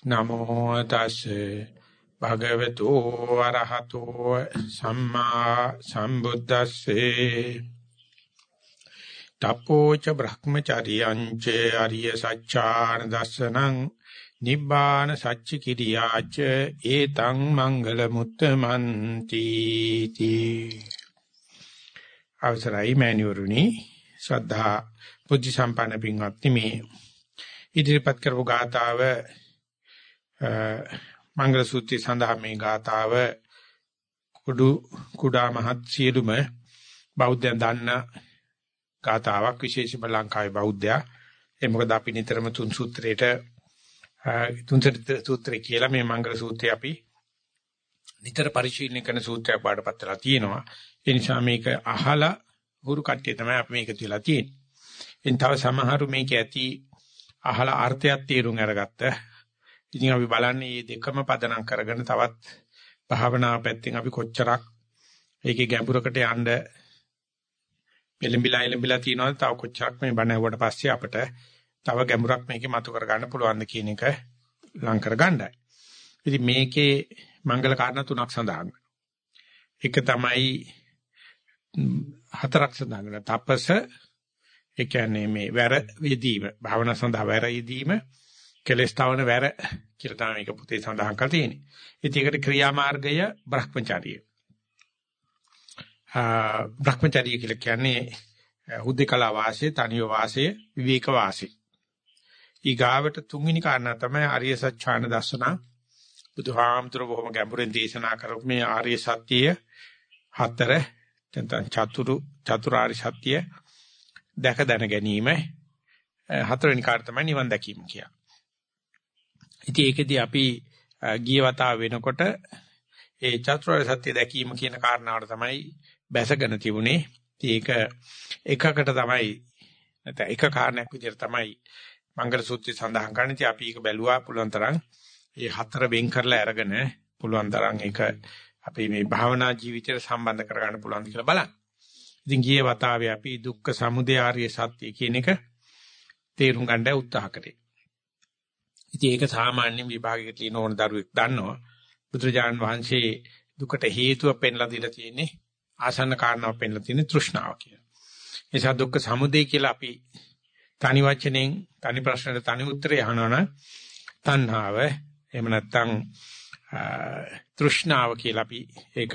නමෝ තස්සේ භගවතු වරහතෝ සම්මා සම්බුද්දස්සේ තපෝච බ්‍රහ්මචර්යං ච අරිය සච්ඡාන දස්සනං නිබ්බාන සච්ච කිරියාච ඒතං මංගල මුත්තමන්ති තී අවසරයි මෑණිවරුනි ශ්‍රද්ධා බුද්ධ සම්පන්න පින්වත්නි මේ ඉදිරිපත් කරපු ගාථාව මංගල සූත්‍රය සඳහා මේ ගාථාව කුඩා මහත් සියලුම බෞද්ධයන් දන්න ගාථාවක් විශේෂයෙන්ම ලංකාවේ බෞද්ධයා ඒ මොකද අපි නිතරම තුන් සූත්‍රය කියලා මේ මංගල සූත්‍රය අපි නිතර පරිශීලනය කරන සූත්‍රයක් බාටපත් වෙලා තියෙනවා ඒ නිසා මේක අහලා ගුරු කට්ටිය තමයි අපි මේක තියලා තියෙන්නේ එන් තව සමහරු මේක ඇති අහලා අර්ථයක් තේරුම් අරගත්ත ඉතින් අපි බලන්නේ මේ දෙකම පදනම් කරගෙන තවත් භාවනා පැත්තෙන් අපි කොච්චරක් ඒකේ ගැඹුරකට යන්න එළඹිලා තියෙනවද තව කොච්චරක් මේ බණ ඇහුවට පස්සේ අපිට තව ගැඹුරක් මේකේ මතු කර ගන්න පුළුවන්ද කියන එක ලං කර ගන්නයි. ඉතින් මේකේ මංගල කාරණා තුනක් සඳහන් වෙනවා. එක තමයි හතරක් සඳහන් වෙනවා. තපස ඒ කියන්නේ මේ වැර යෙදීම භාවනා සඳහා වැර යෙදීම කෙලස් තවන වැර කියලා තමයි මේක පුතේ සඳහන් කරලා තියෙන්නේ. ඉතින් ඒකට ක්‍රියාමාර්ගය බ්‍රහ්මචාරිය. බ්‍රහ්මචාරිය කියලා කියන්නේ හුදේකලා වාසය, තනිව වාසය, විවේක වාසය. ඊගාවට තුන්වෙනි කාරණා තමයි ආර්ය සත්‍යාන දර්ශන. බුදුහාමුදුරුවෝ බොහොම ගැඹුරින් දේශනා කරපු මේ ආර්ය සත්‍යය හතර නැත්නම් චතුරාර්ය සත්‍ය දැක දැන ගැනීම හතරවෙනි කාර්ය තමයි නිවන් දැකීම කියන්නේ. ඉතින් ඒකෙදී අපි ගිය වතාව වෙනකොට ඒ චතුරාර්ය සත්‍ය දැකීම කියන කාරණාවට තමයි බැසගෙන තිබුණේ. ඒක එකකට තමයි නැත්නම් එක කාරණයක් විදිහට තමයි මංගල සූත්‍රය සඳහන් කරන්නේ. ඉතින් අපි ඒක බැලුවා පුළුවන් තරම් ඒ හතර වෙන් කරලා අරගෙන පුළුවන් තරම් ඒක අපි මේ භාවනා ජීවිතයට සම්බන්ධ කරගන්න පුළුවන් කියලා බලන්න. ඉතින් ගිය වතාවේ අපි දුක්ඛ සමුදය ආර්ය සත්‍ය කියන එක තේරුම් ගන්න උත්සාහ කරේ. ඉතින් ඒක සාමාන්‍ය විභාගයක තියෙන ඕන දරුවෙක් දන්නවා. බුදුරජාණන් වහන්සේ දුකට හේතුව පෙන්ලා දීලා තියෙන්නේ ආසන්න කාරණාව පෙන්ලා තියෙන්නේ තෘෂ්ණාව කියලා. ඒ නිසා දුක්ඛ සමුදය කියලා අපි තනි වචනෙන් තනි ප්‍රශ්නෙට තනි උත්තරය අහනවනම් තණ්හාව එහෙම නැත්නම් තෘෂ්ණාව කියලා අපි ඒක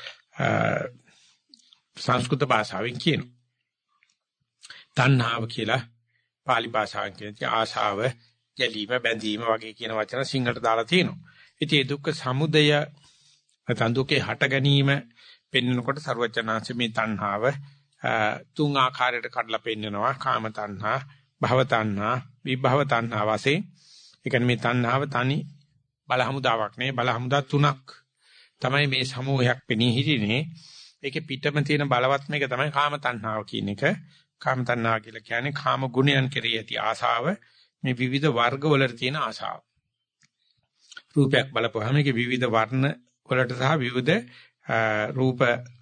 සංස්කෘත භාෂාවෙන් කියනවා. තණ්හාව කියලා පාලි භාෂාවෙන් කියන්නේ ආශාව, ගැලීම, බැඳීම වගේ කියන වචන සිංහලට දාලා තියෙනවා. ඉතින් මේ දුක්ඛ සමුදය නැත්නම් දුකේ හට ගැනීම පෙන්වනකොට සර්වචනාංශ මේ තණ්හාව තුන් ආකාරයකට කඩලා පෙන්නනවා. කාම තණ්හා, භව තණ්හා, විභව තණ්හා වශයෙන්. ඒ කියන්නේ මේ තණ්හාව තනි බල හමුදාවක් නේ. බල හමුදා තුනක් තමයි මේ සමූහයක් පෙනී හිටින්නේ. ඒකේ පිටම තියෙන බලවත් මේක තමයි කාම තණ්හාව කියන එක. කාම තණ්හාව කියලා කියන්නේ කාම ගුණයන් කෙරෙහි ඇති ආසාව. මේ විවිධ වර්ග වලට තියෙන ආසාව. රූපයක් බලපුවාම ඒකේ විවිධ වර්ණ වලට සහ විවිධ රූප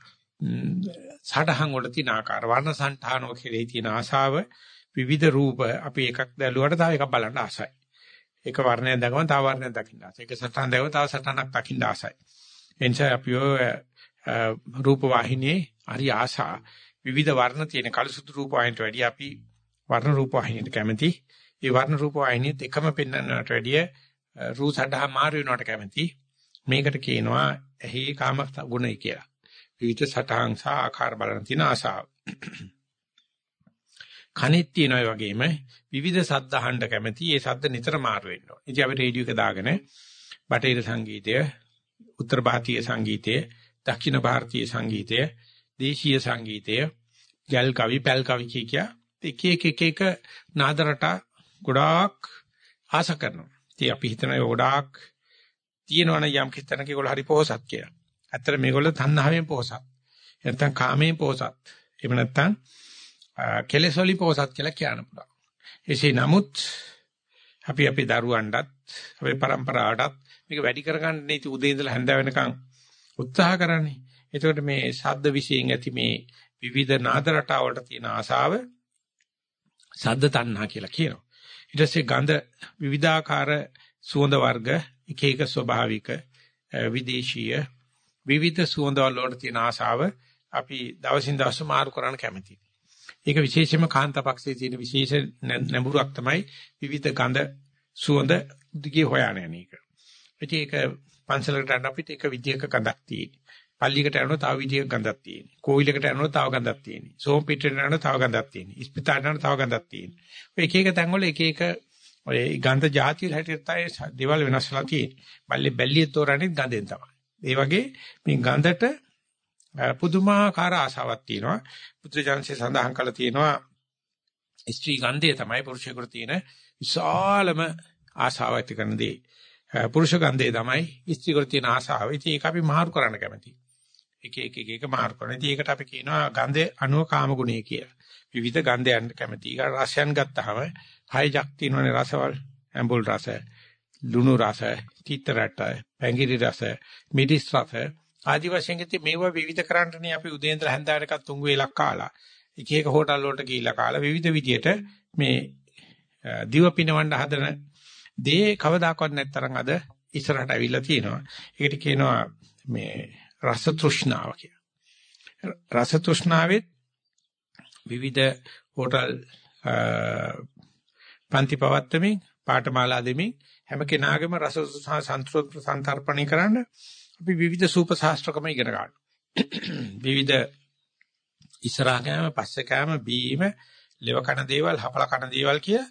සටහන් වල තියෙන ආකාර වර්ණ සංඨානෝ කෙරෙහි තියෙන ආසාව විවිධ රූප අපි එකක් දැලුවට තව එකක් බලන්න ආසයි. එක වර්ණයක් දැකම තව වර්ණයක් දකින්න ආසයි. එක සටහන් දැකම තව සටහනක් දකින්න ආසයි. එනිසා අපි රූප වාහිනියේ හරි ආසා විවිධ වර්ණ තියෙන කලසුතු රූප වාහිනියට වැඩිය අපි වර්ණ රූප වාහිනියට කැමති. ඒ වර්ණ රූප වාහිනියත් එකම පෙන්වන්නට වැඩිය රූප සටහන් මාරු වෙනවට කැමති. මේකට කියනවා එහි කාම ගුණය කියලා. විවිධ සටහන් සහ ආකාර බලන තියෙන ආසාව. කනෙත් තියෙන ඔය වගේම විවිධ ශබ්ද අහන්න කැමති. ඒ ශබ්ද නිතර මාරු වෙනවා. ඉතින් අපි රේඩියෝ එක දාගෙන බටහිර සංගීතය, උත්තර ಭಾರತೀಯ සංගීතය, දක්ෂිණ ಭಾರತೀಯ සංගීතය, දේශීය සංගීතය, ගල් කවි, පැල් කවි කිය එක නාද රට ගොඩාක් ආස කරනවා. ඉතින් අපි හිතනවා ගොඩාක් තියෙනවනේ යම් කිතනක ඒගොල්ලෝ හරි පොහසත් කියලා. ඇත්තට මේගොල්ලෝ තණ්හාවෙන් පොහසත්. නැත්තම් කාමයෙන් පොහසත්. එහෙම නැත්තම් කෙලෙස් වලින් පොහසත් කියලා කියන්න පුළුවන්. එසේ නමුත් අපි අපේ දරුවන්ටත් අපේ પરම්පරාවටත් මේක වැඩි කරගන්න නේති උදේ ඉඳලා හැන්ද වෙනකන් උත්සාහ කරන්නේ. එතකොට මේ ශබ්ද විශ්යෙන් ඇති මේ විවිධ නාද රටාවලට තියෙන ආසාව ශබ්ද තණ්හා කියලා කියනවා. ඊට පස්සේ ගඳ විවිධාකාර සුවඳ වර්ග එක එක ස්වභාවික විදේශීය විවිධ සුවඳවල වලට තියෙන ආශාව අපි දවසින් දවස මාරු කරන්න කැමතියි. ඒක විශේෂයෙන්ම කාන්තාපක්ෂයේ තියෙන විශේෂ නැඹුරක් තමයි විවිධ ගඳ සුවඳ දිගේ හොයන එක. ඒක පන්සලකට යන අපිට එක විදියක ගඳක් තියෙනවා. පල්ලියකට යනකොට තව විදියක ගඳක් තියෙනවා. කෝවිලකට යනකොට තව ගඳක් තියෙනවා. සෝම් පිටේට යනකොට තව ගඳක් තියෙනවා. ඉස්පිතාලට යනකොට තව ගඳක් තියෙනවා. ඔය එක එක තැන්වල එක එක ඔය ගඳ જાති වල හැටියට තමයි දේවල් වෙනස් වෙලා තියෙන්නේ. මල්ලේ බැල්ලිය තෝරන්නේ ගඳෙන් තමයි. ඒ වගේ මේ ගඳට පුදුමාකාර ආසාවක් තියෙනවා. පුත්‍රජාන්සේ සඳහන් කළා තියෙනවා ස්ත්‍රී ගන්ධය තමයි පුරුෂයෙකුට තියෙන විශාලම ආසාව ඇති කරන දේ. පුරුෂ ගන්ධය තමයි ස්ත්‍රීකට තියෙන ආසාව. ඉතින් ඒක අපි මාරු කරන්න කැමතියි. එක මාරු කරන. ඉතින් ඒකට අපි කියනවා ගන්ධය අනුව කාම ගුණය කියලා. විවිධ ගන්ධයන් කැමතියි. ඒක රසයන් ගත්තාම 6ක් තියෙනවානේ රසවල. ඇඹුල් රස, ලුණු රස, තීත රට, පැංගිරි රස, මිරිස් රස ආදි වශයෙන් ඉතින් මේවා විවිධ කරන්නනේ අපි උදේ ඉඳලා හැන්ද වෙනකන් තුන් වේලක් කාලා. එක එක හෝටල් වලට ගිහිල්ලා කාලා විවිධ විදියට මේ දිව පිනවන්න හදන දේ කවදාකවත් නැත්තරම් අද ඉස්සරහට අවිල්ලා තියෙනවා. ඒකට කියනවා මේ රස තෘෂ්ණාව කියලා. රස තෘෂ්ණාවෙත් විවිධ හෝටල් පන්ති පවත්වමින් පාඨමාලා දෙමින් හැම කෙනාගේම රස සංතරපණය කරන්න අපි විවිධ සූප ශාස්ත්‍රකම ඉගෙන ගන්නවා. විවිධ ඉස්සරහ කෑම, පස්සේ කෑම, බීම, ලෙව කන දේවල්, හපල කන දේවල් කිය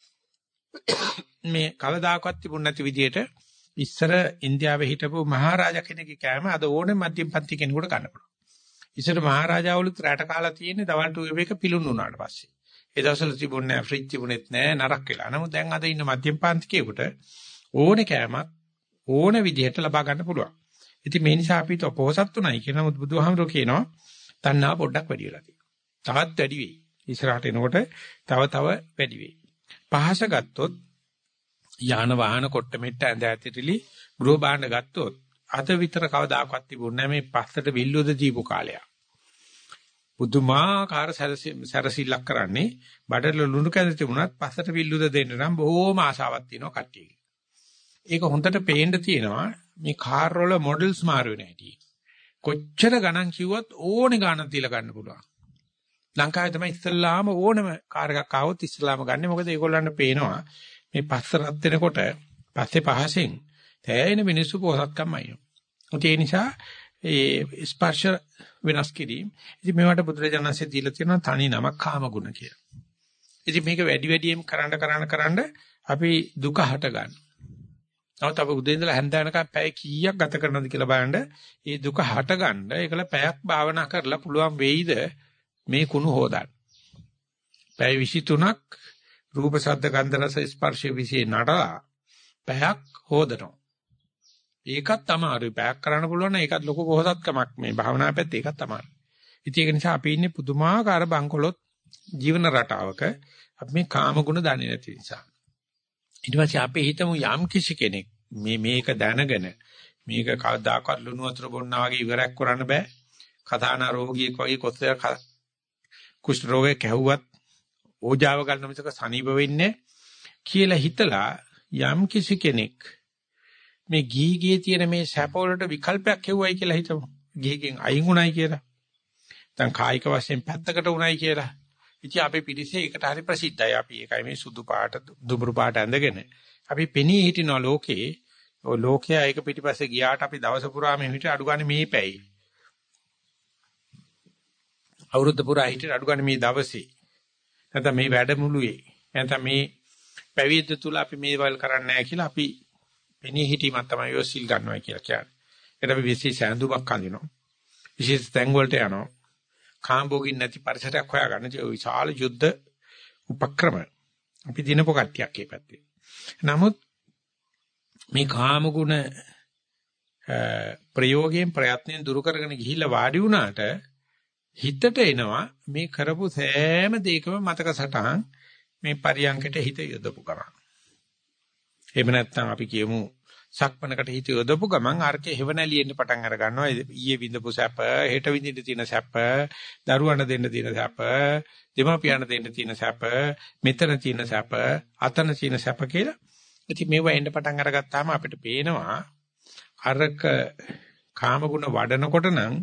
මේ කවදාකවත් තිබුණ නැති විදිහට ඉස්සර ඉන්දියාවේ හිටපු මහරජා කෙනෙක්ගේ කෑම අද ඕනේ මධ්‍යම පන්ති කෙනෙකුට ගන්න පුළුවන්. ඉස්සර මහරජාවලුත් රැට කාලා තියෙන්නේ දවල්ට උයව එක පිලුණු වුණාට පස්සේ. ඒ දවස්වල තිබුණේ නැහැ, ෆ්‍රිජ් තිබුණෙත් නැහැ, නරක වෙලා. නමුත් දැන් අද ඉන්න මධ්‍යම පන්තිකේකට ඕනේ කෑමක් ඕනේ විදිහට ලබා ගන්න පුළුවන්. ඉතින් මේ නිසා අපි තොපොසත් උනායි කියන නමුත් බුදුහාමරෝ කියනවා තණ්හා පොඩ්ඩක් වැඩි වෙලා තියෙනවා. තවත් වැඩි වෙයි. ඉස්සරහට එනකොට තව වැඩි වෙයි. පහස ගත්තොත් යාන වාහන කොට්ට මෙට්ට ඇඳ ඇතිරිලි ගෘහ භාණ්ඩ ගත්තොත් අද විතර කවදාකවත් තිබුණේ නැහැ මේ පස්සට විල්ලුවද දීපු කාලයක්. බුදුමාකාර සැරසිල්ලක් කරන්නේ බඩල ලුණු කැඳ තිබුණත් පස්සට විල්ලුවද දෙන්න නම් බොහෝම ආසාවක් තියෙනවා කට්ටියගේ. ඒක හොඳට පේන්න තියෙනවා මේ කාර් වල මොඩල්ස් මාරු වෙන හැටි. කොච්චර ගණන් කිව්වත් ඕනේ ගණන් තියලා ගන්න පුළුවන්. ලංකාවේ තමයි ඉස්සල්ලාම ඕනම කාර් එකක් ආවොත් ඉස්සල්ලාම ගන්න. මොකද ඒගොල්ලන්ට පේනවා මේ පස්ස රත් වෙනකොට පස්සේ පහසෙන් තෑයෙන මිනිස්සු පොහසත්කම්මයි. ඒ නිසා ඒ ස්පර්ශ වෙනස් කිරීම. ඉතින් මේවට බුදුරජාණන්සේ දීලා තියෙනවා තනි නමක් කාම ගුණ කියලා. ඉතින් මේක වැඩි වැඩියෙන් කරන්න අපි දුක හට ගන්න. නමුත් අපි උදේ ඉඳලා හැන්ද වෙනකම් පැය කීයක් ගත කරනවද කියලා බලන්න. මේ දුක හට ගන්න ඒකල පැයක් භාවනා කරලා පුළුවන් වෙයිද මේ කුණු හොදන්න. පැය 23ක් රූප ශබ්ද ගන්ධ රස ස්පර්ශ විශ්ේ නඩලා පැයක් හොදනවා. ඒකත් තමයි පැයක් කරන්න පුළුවන්. ඒකත් ලොකු කොහොසත්කමක් මේ භාවනා පැත්තේ ඒකත් තමයි. ඉතින් ඒක නිසා අපි ඉන්නේ පුදුමාකාර බංකොලොත් ජීවන රටාවක අපි මේ කාම ගුණ දන්නේ නැති නිසා. ඊට පස්සේ අපි හිතමු යම් කිසි කෙනෙක් මේක දැනගෙන මේක කවදාකවත් ලුණු වතුර බොන්නා වගේ ඉවරයක් කරන්න බෑ. කතානා රෝගියෙක් වගේ කොච්චර කුෂ්ඨ රෝගයක් ඇහුවත් ඕජාව ගන්න මිසක සනීප වෙන්නේ කියලා හිතලා යම් කිසි කෙනෙක් මේ ගීගේ තියෙන මේ සැප වලට විකල්පයක් හෙව්වයි කියලා හිතමු. ගීගෙන් අයින් උණයි කියලා. දැන් කායික වශයෙන් පැත්තකට උණයි කියලා. ඉතින් අපේ පිටිසේ ඒකට හරි ප්‍රසිද්ධයි. අපි ඒකයි මේ සුදු පාට දුඹුරු පාට ඇඳගෙන අපි පෙනී හිටිනවා ලෝකේ. ඔය ලෝකයා ඒක පිටිපස්සේ ගියාට අපි දවස පුරාම හිට අඩු ගන්න මේ පැයි. අවුරුද්ද පුරා හිට අඩු ගන්න මේ දවසේ. නැත්නම් මේ වැඩමුළුවේ. නැත්නම් මේ පැවිද්ද තුල අපි මේවල් කරන්නේ නැහැ කියලා අපි පෙනී හිටීමක් තමයි ඔය සිල් ගන්නවා කියලා කියන්නේ. ඒකට අපි විශේෂ ඇඳුමක් අඳිනවා. විශේෂ තැන් වලට යනවා. කාම්භෝගින් නැති පරිසරයක් හොයාගන්න ඒ විශාල යුද්ධ උපක්‍රම අපි දිනපො කට්ටියක් මේ පැත්තේ. නමුත් මේ කාම ගුණ ප්‍රයෝගයෙන් ප්‍රයත්නෙන් දුරු කරගෙන ගිහිල්ලා වාඩි වුණාට හිතට එනවා මේ කරපු සෑම දෙයකම මතක සටහන් මේ පරියන්කට හිත යොදපු ගමන්. එහෙම නැත්නම් අපි කියමු සක්මනකට හිත යොදපු ගමන් අරකේ හේවණලියෙන්න පටන් අර ගන්නවා. ඊයේ විඳපු සැප, හෙට විඳින්න තියෙන සැප, දරුවන්ට දෙන්න තියෙන සැප, දෙමාපියන්ට දෙන්න තියෙන සැප, මෙතන තියෙන සැප, අතන තියෙන සැප කියලා ඉතින් මේවා එන්න පටන් අරගත්තාම අපිට පේනවා අරක කාමගුණ වඩනකොට නම්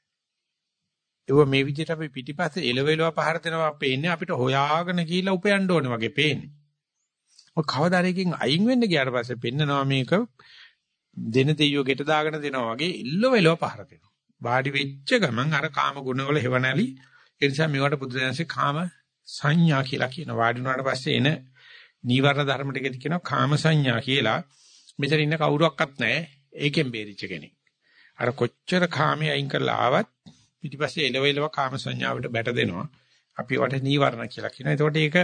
ඒව මේ විදිහට අපි පිටිපස්සේ එලවෙලව පහර දෙනවා පේන්නේ අපිට හොයාගෙන ගිහිල්ලා උපයන්න ඕනේ වගේ පේන්නේ. ඔය කවදාරකින් අයින් වෙන්න ගියාට පස්සේ පෙන්නනවා මේක දෙන දෙයියෝ ගෙට දාගෙන දෙනවා වගේ එල්ලවෙලව පහර දෙනවා. වාඩි වෙච්ච ගමන් අර කාම ගුණවල හේවණලි ඒ නිසා මේවට බුදුදහමේ කාම සංඥා කියලා කියන වාඩි වුණාට පස්සේ එන නීවරණ ධර්ම ටිකද කියනවා කාම සංඥා කියලා. මෙතන ඉන්න කවුරුවක්වත් නැහැ ඒකෙන් බේරිච්ච කෙනෙක්. අර කොච්චර කාමයේ අයින් කරලා ආවත් පිටිපස්සේ එලවෙලව කාම සංඥාවට බැට දෙනවා. අපි වට නීවරණ කියලා කියනවා. ඒකට ඒක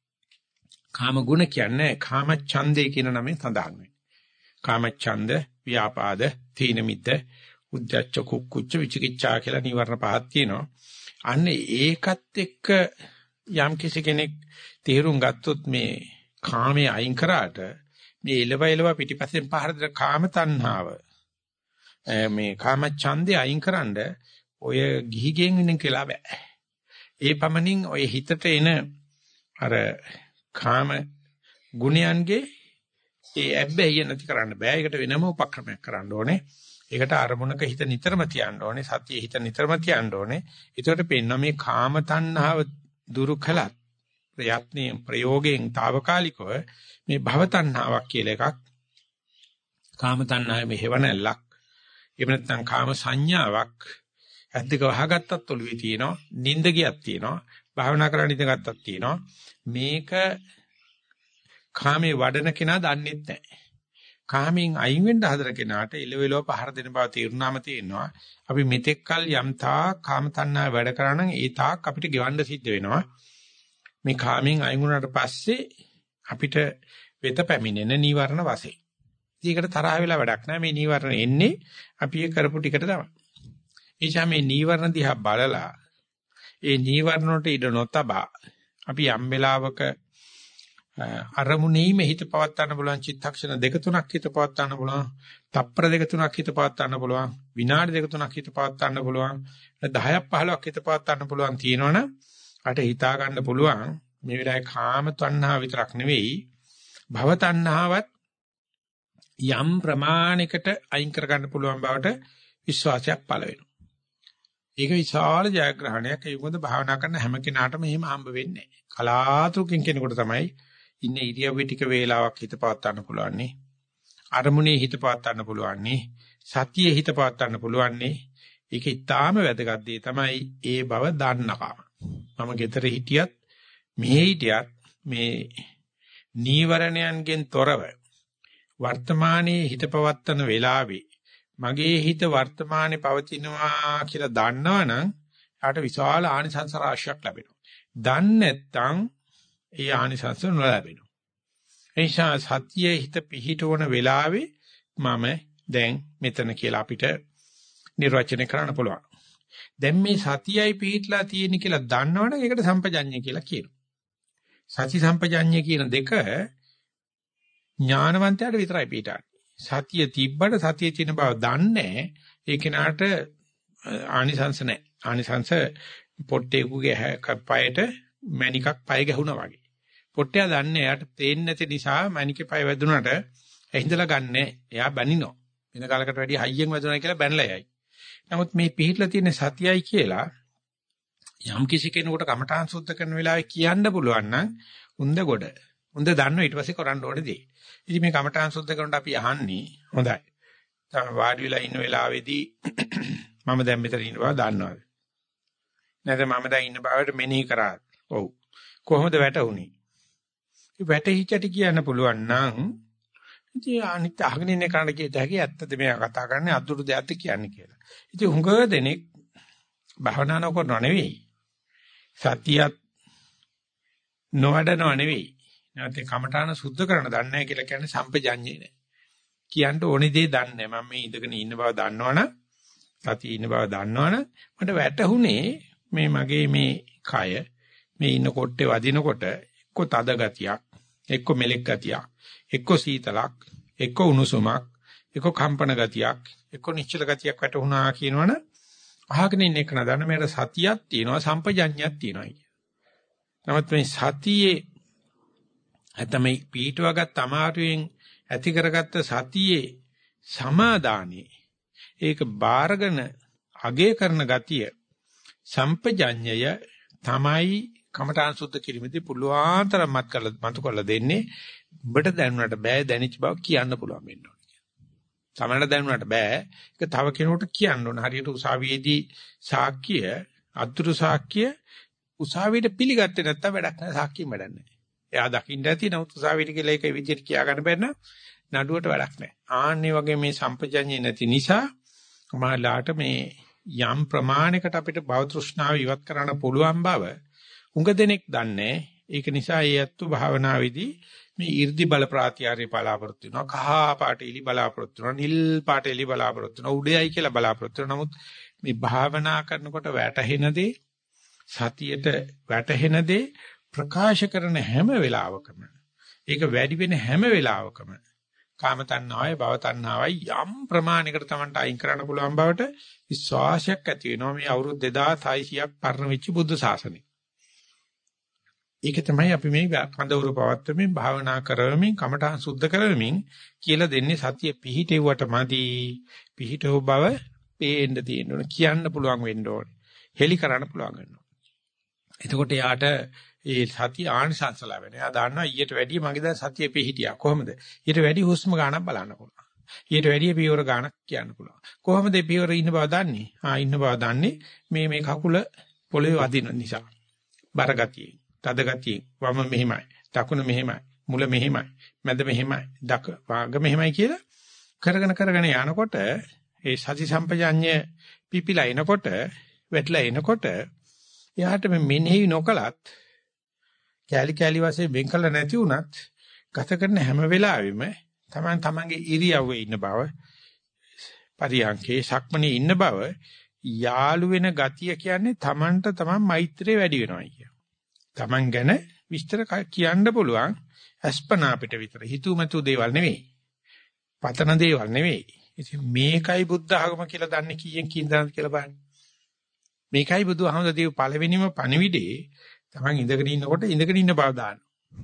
කාම ගුණ කියන්නේ කාම ඡන්දේ කියන නමෙන් සඳහන් වෙනවා. කාම ඡන්ද, ව්‍යාපාද, තීන මිද්ද, උද්ධච්ච කුක්කුච්ච විචිකිච්ඡා කියලා නීවරණ පහක් තියෙනවා. අන්න ඒකත් එක්ක යම් කිසි කෙනෙක් තේරුම් ගත්තොත් මේ කාමයේ අයින් කරාට මේ එලවෙලව පිටිපස්සෙන් පහර දෙන කාම තණ්හාව මේ කාම ඡන්දේ අයින්කරනද ඔය ගිහිගෙන් වෙන කියලා බෑ. ඒ පමණින් ඔය හිතට එන අර කාම ගුණයන්ගේ ඒ ඇබ්බැහිය නැති කරන්න බෑ. ඒකට වෙනම උපක්‍රමයක් කරන්න ඕනේ. ඒකට අරමුණක හිත නිතරම තියන්න ඕනේ. සතියේ හිත නිතරම තියන්න ඕනේ. ඒකට පෙන්න මේ කාම තණ්හාව දුරු කළත් ප්‍රයත්නයේ ප්‍රයෝගයෙන් తాවකාලිකව මේ භව තණ්හාවක් කියලා එකක් කාම තණ්හාවේ හේවණල්ලක් එහෙම නැත්නම් කාම සංඥාවක් ඇද්දක වහගත්තත් ඔළුවේ තියෙනවා නිින්ද ගියක් තියෙනවා භාවනා කරන්න ඉඳගත්තක් තියෙනවා මේක කාමේ වඩන කෙනා දන්නේ නැහැ. කාමෙන් අයින් වෙන්න හදන කෙනාට එලෙවෙලව පහර දෙන බව තේරුණාම තියෙනවා. අපි මෙතෙක් කල් යම් තාක් කාම තණ්හා වැඩ කරා නම් ඒ තාක් අපිට ගෙවන්න සිද්ධ වෙනවා. මේ කාමෙන් අයින් වුණාට පස්සේ අපිට වෙත පැමිණෙන නීවරණ වශයෙන්. ඒකට තරහ වෙලා වැඩක් නැහැ. මේ නීවරණ එන්නේ අපි ඒ කරපු ටිකට තමයි. එනිසා මේ නීවරණ දිහා බලලා ඒ නීවරණ වලට ඉඩ නොතබා අපි යම් වෙලාවක අරමුණෙහිම හිත පවත් ගන්න පුළුවන් චිත්තක්ෂණ දෙක තුනක් හිත පවත් ගන්න පුළුවන් තප්පර දෙක තුනක් හිත පවත් ගන්න පුළුවන් විනාඩි දෙක තුනක් හිත පවත් ගන්න පුළුවන් 10ක් 15ක් හිත පවත් ගන්න පුළුවන් තියෙනවනම් අට හිතා ගන්න පුළුවන් මේ වෙලාවේ කාම තණ්හාව විතරක් නෙවෙයි භව තණ්හාවත් යම් ප්‍රමාණයකට අයින් කර ගන්න පුළුවන් බවට විශ්වාසයක් පළ වෙනවා. ඒක විශාල ජයග්‍රහණයක්. ඒ මොකද භාවනා කරන හැම කෙනාටම එහෙම හම්බ වෙන්නේ නැහැ. කලාතුරකින් කෙනෙකුට තමයි ඉන්නේ ඉරියව්වේ ටික වේලාවක් හිත පවත් ගන්න පුළුවන් නේ. අරමුණේ හිත පවත් ගන්න පුළුවන් නේ. සතියේ හිත පවත් ගන්න පුළුවන් නේ. ඒක ඊටාම වැදගත් දේ තමයි ඒ බව දන්නකම. මම ගෙදර හිටියත් මෙහි හිටියත් මේ නීවරණයන්ගෙන් තොරව වර්තමානයේ හිත පවත්තන වෙලාවේ මගේ හිත වර්තමානයේ පවතිනවා කියලා දන්නවනම් යාට විශාල ආනිසංස රාශියක් ලැබෙනවා. දන්නේ නැත්නම් ඒ ආනිසංස නොලැබෙනවා. එනිසා සතියේ හිත පිහිටවන වෙලාවේ මම දැන් මෙතන කියලා අපිට නිර්වචනය කරන්න පුළුවන්. දැන් මේ සතියයි පිහිටලා තියෙන කියලා දන්නවනම් ඒකට සම්පජඤ්ඤය කියලා කියනවා. සති සම්පජඤ්ඤය කියන දෙක ඥානවන්තයාට විතරයි පිටාන්නේ. සතිය තිබ්බට සතියේ තියෙන බව දන්නේ ඒ කෙනාට ආනිසංස නැහැ. ආනිසංස පොට්ටේකුගේ පයට මණිකක් පය ගැහුණා වගේ. පොට්ටයා දන්නේ එයාට තේින්නේ නැති නිසා මණිකේ පය වැදුනට ඇහිඳලා ගන්නෑ. එයා බනිනවා. වෙන කාලකට වැඩිය හයියෙන් වැදුනා කියලා බැනලා යයි. නමුත් මේ පිහිట్లా තියෙන සතියයි කියලා යම් කිසි කෙනෙකුට කමඨාන් සුද්ධ කරන වෙලාවේ කියන්න පුළුවන් නම් උන්ද ගොඩ. උන්ද දන්නව ඊට පස්සේ කරන්න ඕනේ දේ. ඉතින් මේ කමඨාන් සුද්ධ කරනකොට අපි අහන්නේ හොඳයි. තමයි වාඩි වෙලා ඉන්න වෙලාවේදී මම දැන් මෙතන ඉන්න බව දන්නවද? නැත්නම් මම දැන් ඉන්න බවට මෙනෙහි කරාද? ඔව්. කොහොමද වැටුනේ? ඒ වැටහිච්චට කියන්න පුළුවන් නම් ඉතින් අනිත් අහගෙන ඉන්න කන කිය တဲ့ හැකි ඇත්තද මෙයා කතා කරන්නේ අදුරු දෙයක්ද කියන්නේ කියලා. ඉතින් හුඟ දෙනෙක් භවනා නොකරනව නෙවෙයි. සතියත් නොවැඩනව නෙවෙයි. නැත්නම් කමඨාන සුද්ධ කරන දන්නේ නැහැ කියලා කියන්නේ සම්පජඤ්ඤේ නෑ. කියන්න ඕනේ දේ දන්නේ නැහැ. මම මේ ඉඳගෙන ඉන්න බව දන්නවනම් සතිය ඉන්න බව දන්නවනම් මට වැටහුනේ මේ මගේ මේ කය මේ ඉන්න කොට්ටේ වදිනකොට එක්ක තද ගතියක්, එක්ක මෙලෙක් ගතියක්, එක්ක සීතලක්, එක්ක උණුසුමක්, එක්ක කම්පන ගතියක්, එක්ක නිශ්චල ගතියක් වැටුණා කියනවනම් අහගෙන ඉන්න එක නදන්න මේකට සතියක් තියෙනවා සම්පජඤ්ඤයක් තියෙනවා කිය. නමුත් මේ සතියේ නැත්නම් මේ පීඨවගත් අමාරුවෙන් ඇති කරගත්ත සතියේ සමාදානේ ඒක බාරගෙන අගය කරන ගතිය සම්පජඤ්ඤය තමයි කමඨාන් සුද්ධ කිරීමේදී පුළුවන් තරම් මතු කරලා දෙන්නේ. ඔබට දැනුණාට බෑ දැනෙච්ච බව කියන්න පුළුවන් වෙන්න ඕනේ. තමන්ට දැනුණාට බෑ ඒක තව කෙනෙකුට කියන්න ඕන. හරියට උසාවියේදී සාක්කිය අතුරු සාක්කිය උසාවියට පිළිගත්තේ නැත්තම් වැඩක් නැහැ. සාක්කියෙන් වැඩක් නැහැ. එයා දකින්න ඇති නමුත් උසාවියට කියලා ඒක විදිහට කියා ගන්න බැන්න නඩුවට වැඩක් නැහැ. ආන්නේ වගේ මේ සම්පජඤ්ඤය නැති නිසා මාලාට මේ යම් ප්‍රමාණයකට අපිට භව තෘෂ්ණාව ඉවත් කරන්න පුළුවන් බව උඟ දෙනෙක් දන්නේ. ඒක නිසා ඒ ඇත්තු භාවනාවේදී මේ 이르දි බල ප්‍රාතිහාර්ය බලාපොරොත්තු වෙනවා. කහ පාට එලි බලාපොරොත්තු වෙනවා. නිල් පාට එලි බලාපොරොත්තු වෙනවා. උඩයයි කියලා බලාපොරොත්තු වෙනවා. නමුත් මේ භාවනා කරනකොට වැටහෙන දේ සතියට වැටහෙන දේ ප්‍රකාශ කරන හැම වෙලාවකම ඒක වැඩි වෙන හැම වෙලාවකම කාම තණ්හාවයි භව තණ්හාවයි යම් ප්‍රමාණයකට Tamanට අයින් කරන්න පුළුවන් බවට විශ්වාසයක් ඇති වෙනවා මේ අවුරුදු 2600ක් පරණ වෙච්ච බුද්ධ ශාසනය. ඒක තමයි අපි මේ කඳවුරු පවත්වමින් භාවනා කරමින් කමඨහං සුද්ධ කරමින් කියලා දෙන්නේ සතිය පිහිටෙව්වට මදි පිහිටව බව පේන්න තියෙන්න ඕන කියන්න පුළුවන් වෙන්න ඕනේ. හෙලි කරන්න පුළුවන් වෙන්න ඕනේ. එතකොට යාට ඒ සතිය ආනිසංසලා වෙනවා. එයා දන්නවා ඊට වැඩිය මගේ දැන් සතිය පිහිටියා. කොහොමද? ඊට වැඩිය හුස්ම ගන්නක් බලන්න පුළුවන්. ඊට වැඩිය පියවර ගන්නක් කියන්න පුළුවන්. කොහොමද මේ පියවර ඉන්න බව දන්නේ? ඉන්න බව දන්නේ මේ කකුල පොළවේ වදින නිසා. බර ගතියෙන්, තද ගතියෙන්, වම මෙහෙමයි, දකුණ මෙහෙමයි, මුල මෙහෙමයි, මැද මෙහෙමයි, වාග මෙහෙමයි කියලා කරගෙන යනකොට ඒ සති සම්පජාඤ්ඤය පිපිලා එනකොට, වැටලා එනකොට එයාට මේ මෙනෙහි නොකලත් කැලි වශයෙන් වෙන් කළ නැති වුණත් ගත කරන හැම වෙලාවෙම තමන්ගේ ඉරියව්වේ ඉන්න බව පරියන්කේ සක්මනේ ඉන්න බව යාළු වෙන ගතිය කියන්නේ තමන්ට තමන් මෛත්‍රිය වැඩි වෙනවා කිය. තමන් ගැන විස්තර කියන්න පුළුවන් අස්පනා අපිට විතර හිතුමතු දේවල් නෙවෙයි. පතන දේවල් නෙවෙයි. ඉතින් මේකයි බුද්ධ ආගම කියලා දන්නේ කීයෙන් කින්දාද කියලා බලන්න. මේකයි බුදුහාමුදුරුවෝ පළවෙනිම පණිවිඩේ තමන් ඉඳගෙන ඉන්නකොට ඉඳගෙන ඉන්න බව දාන්න.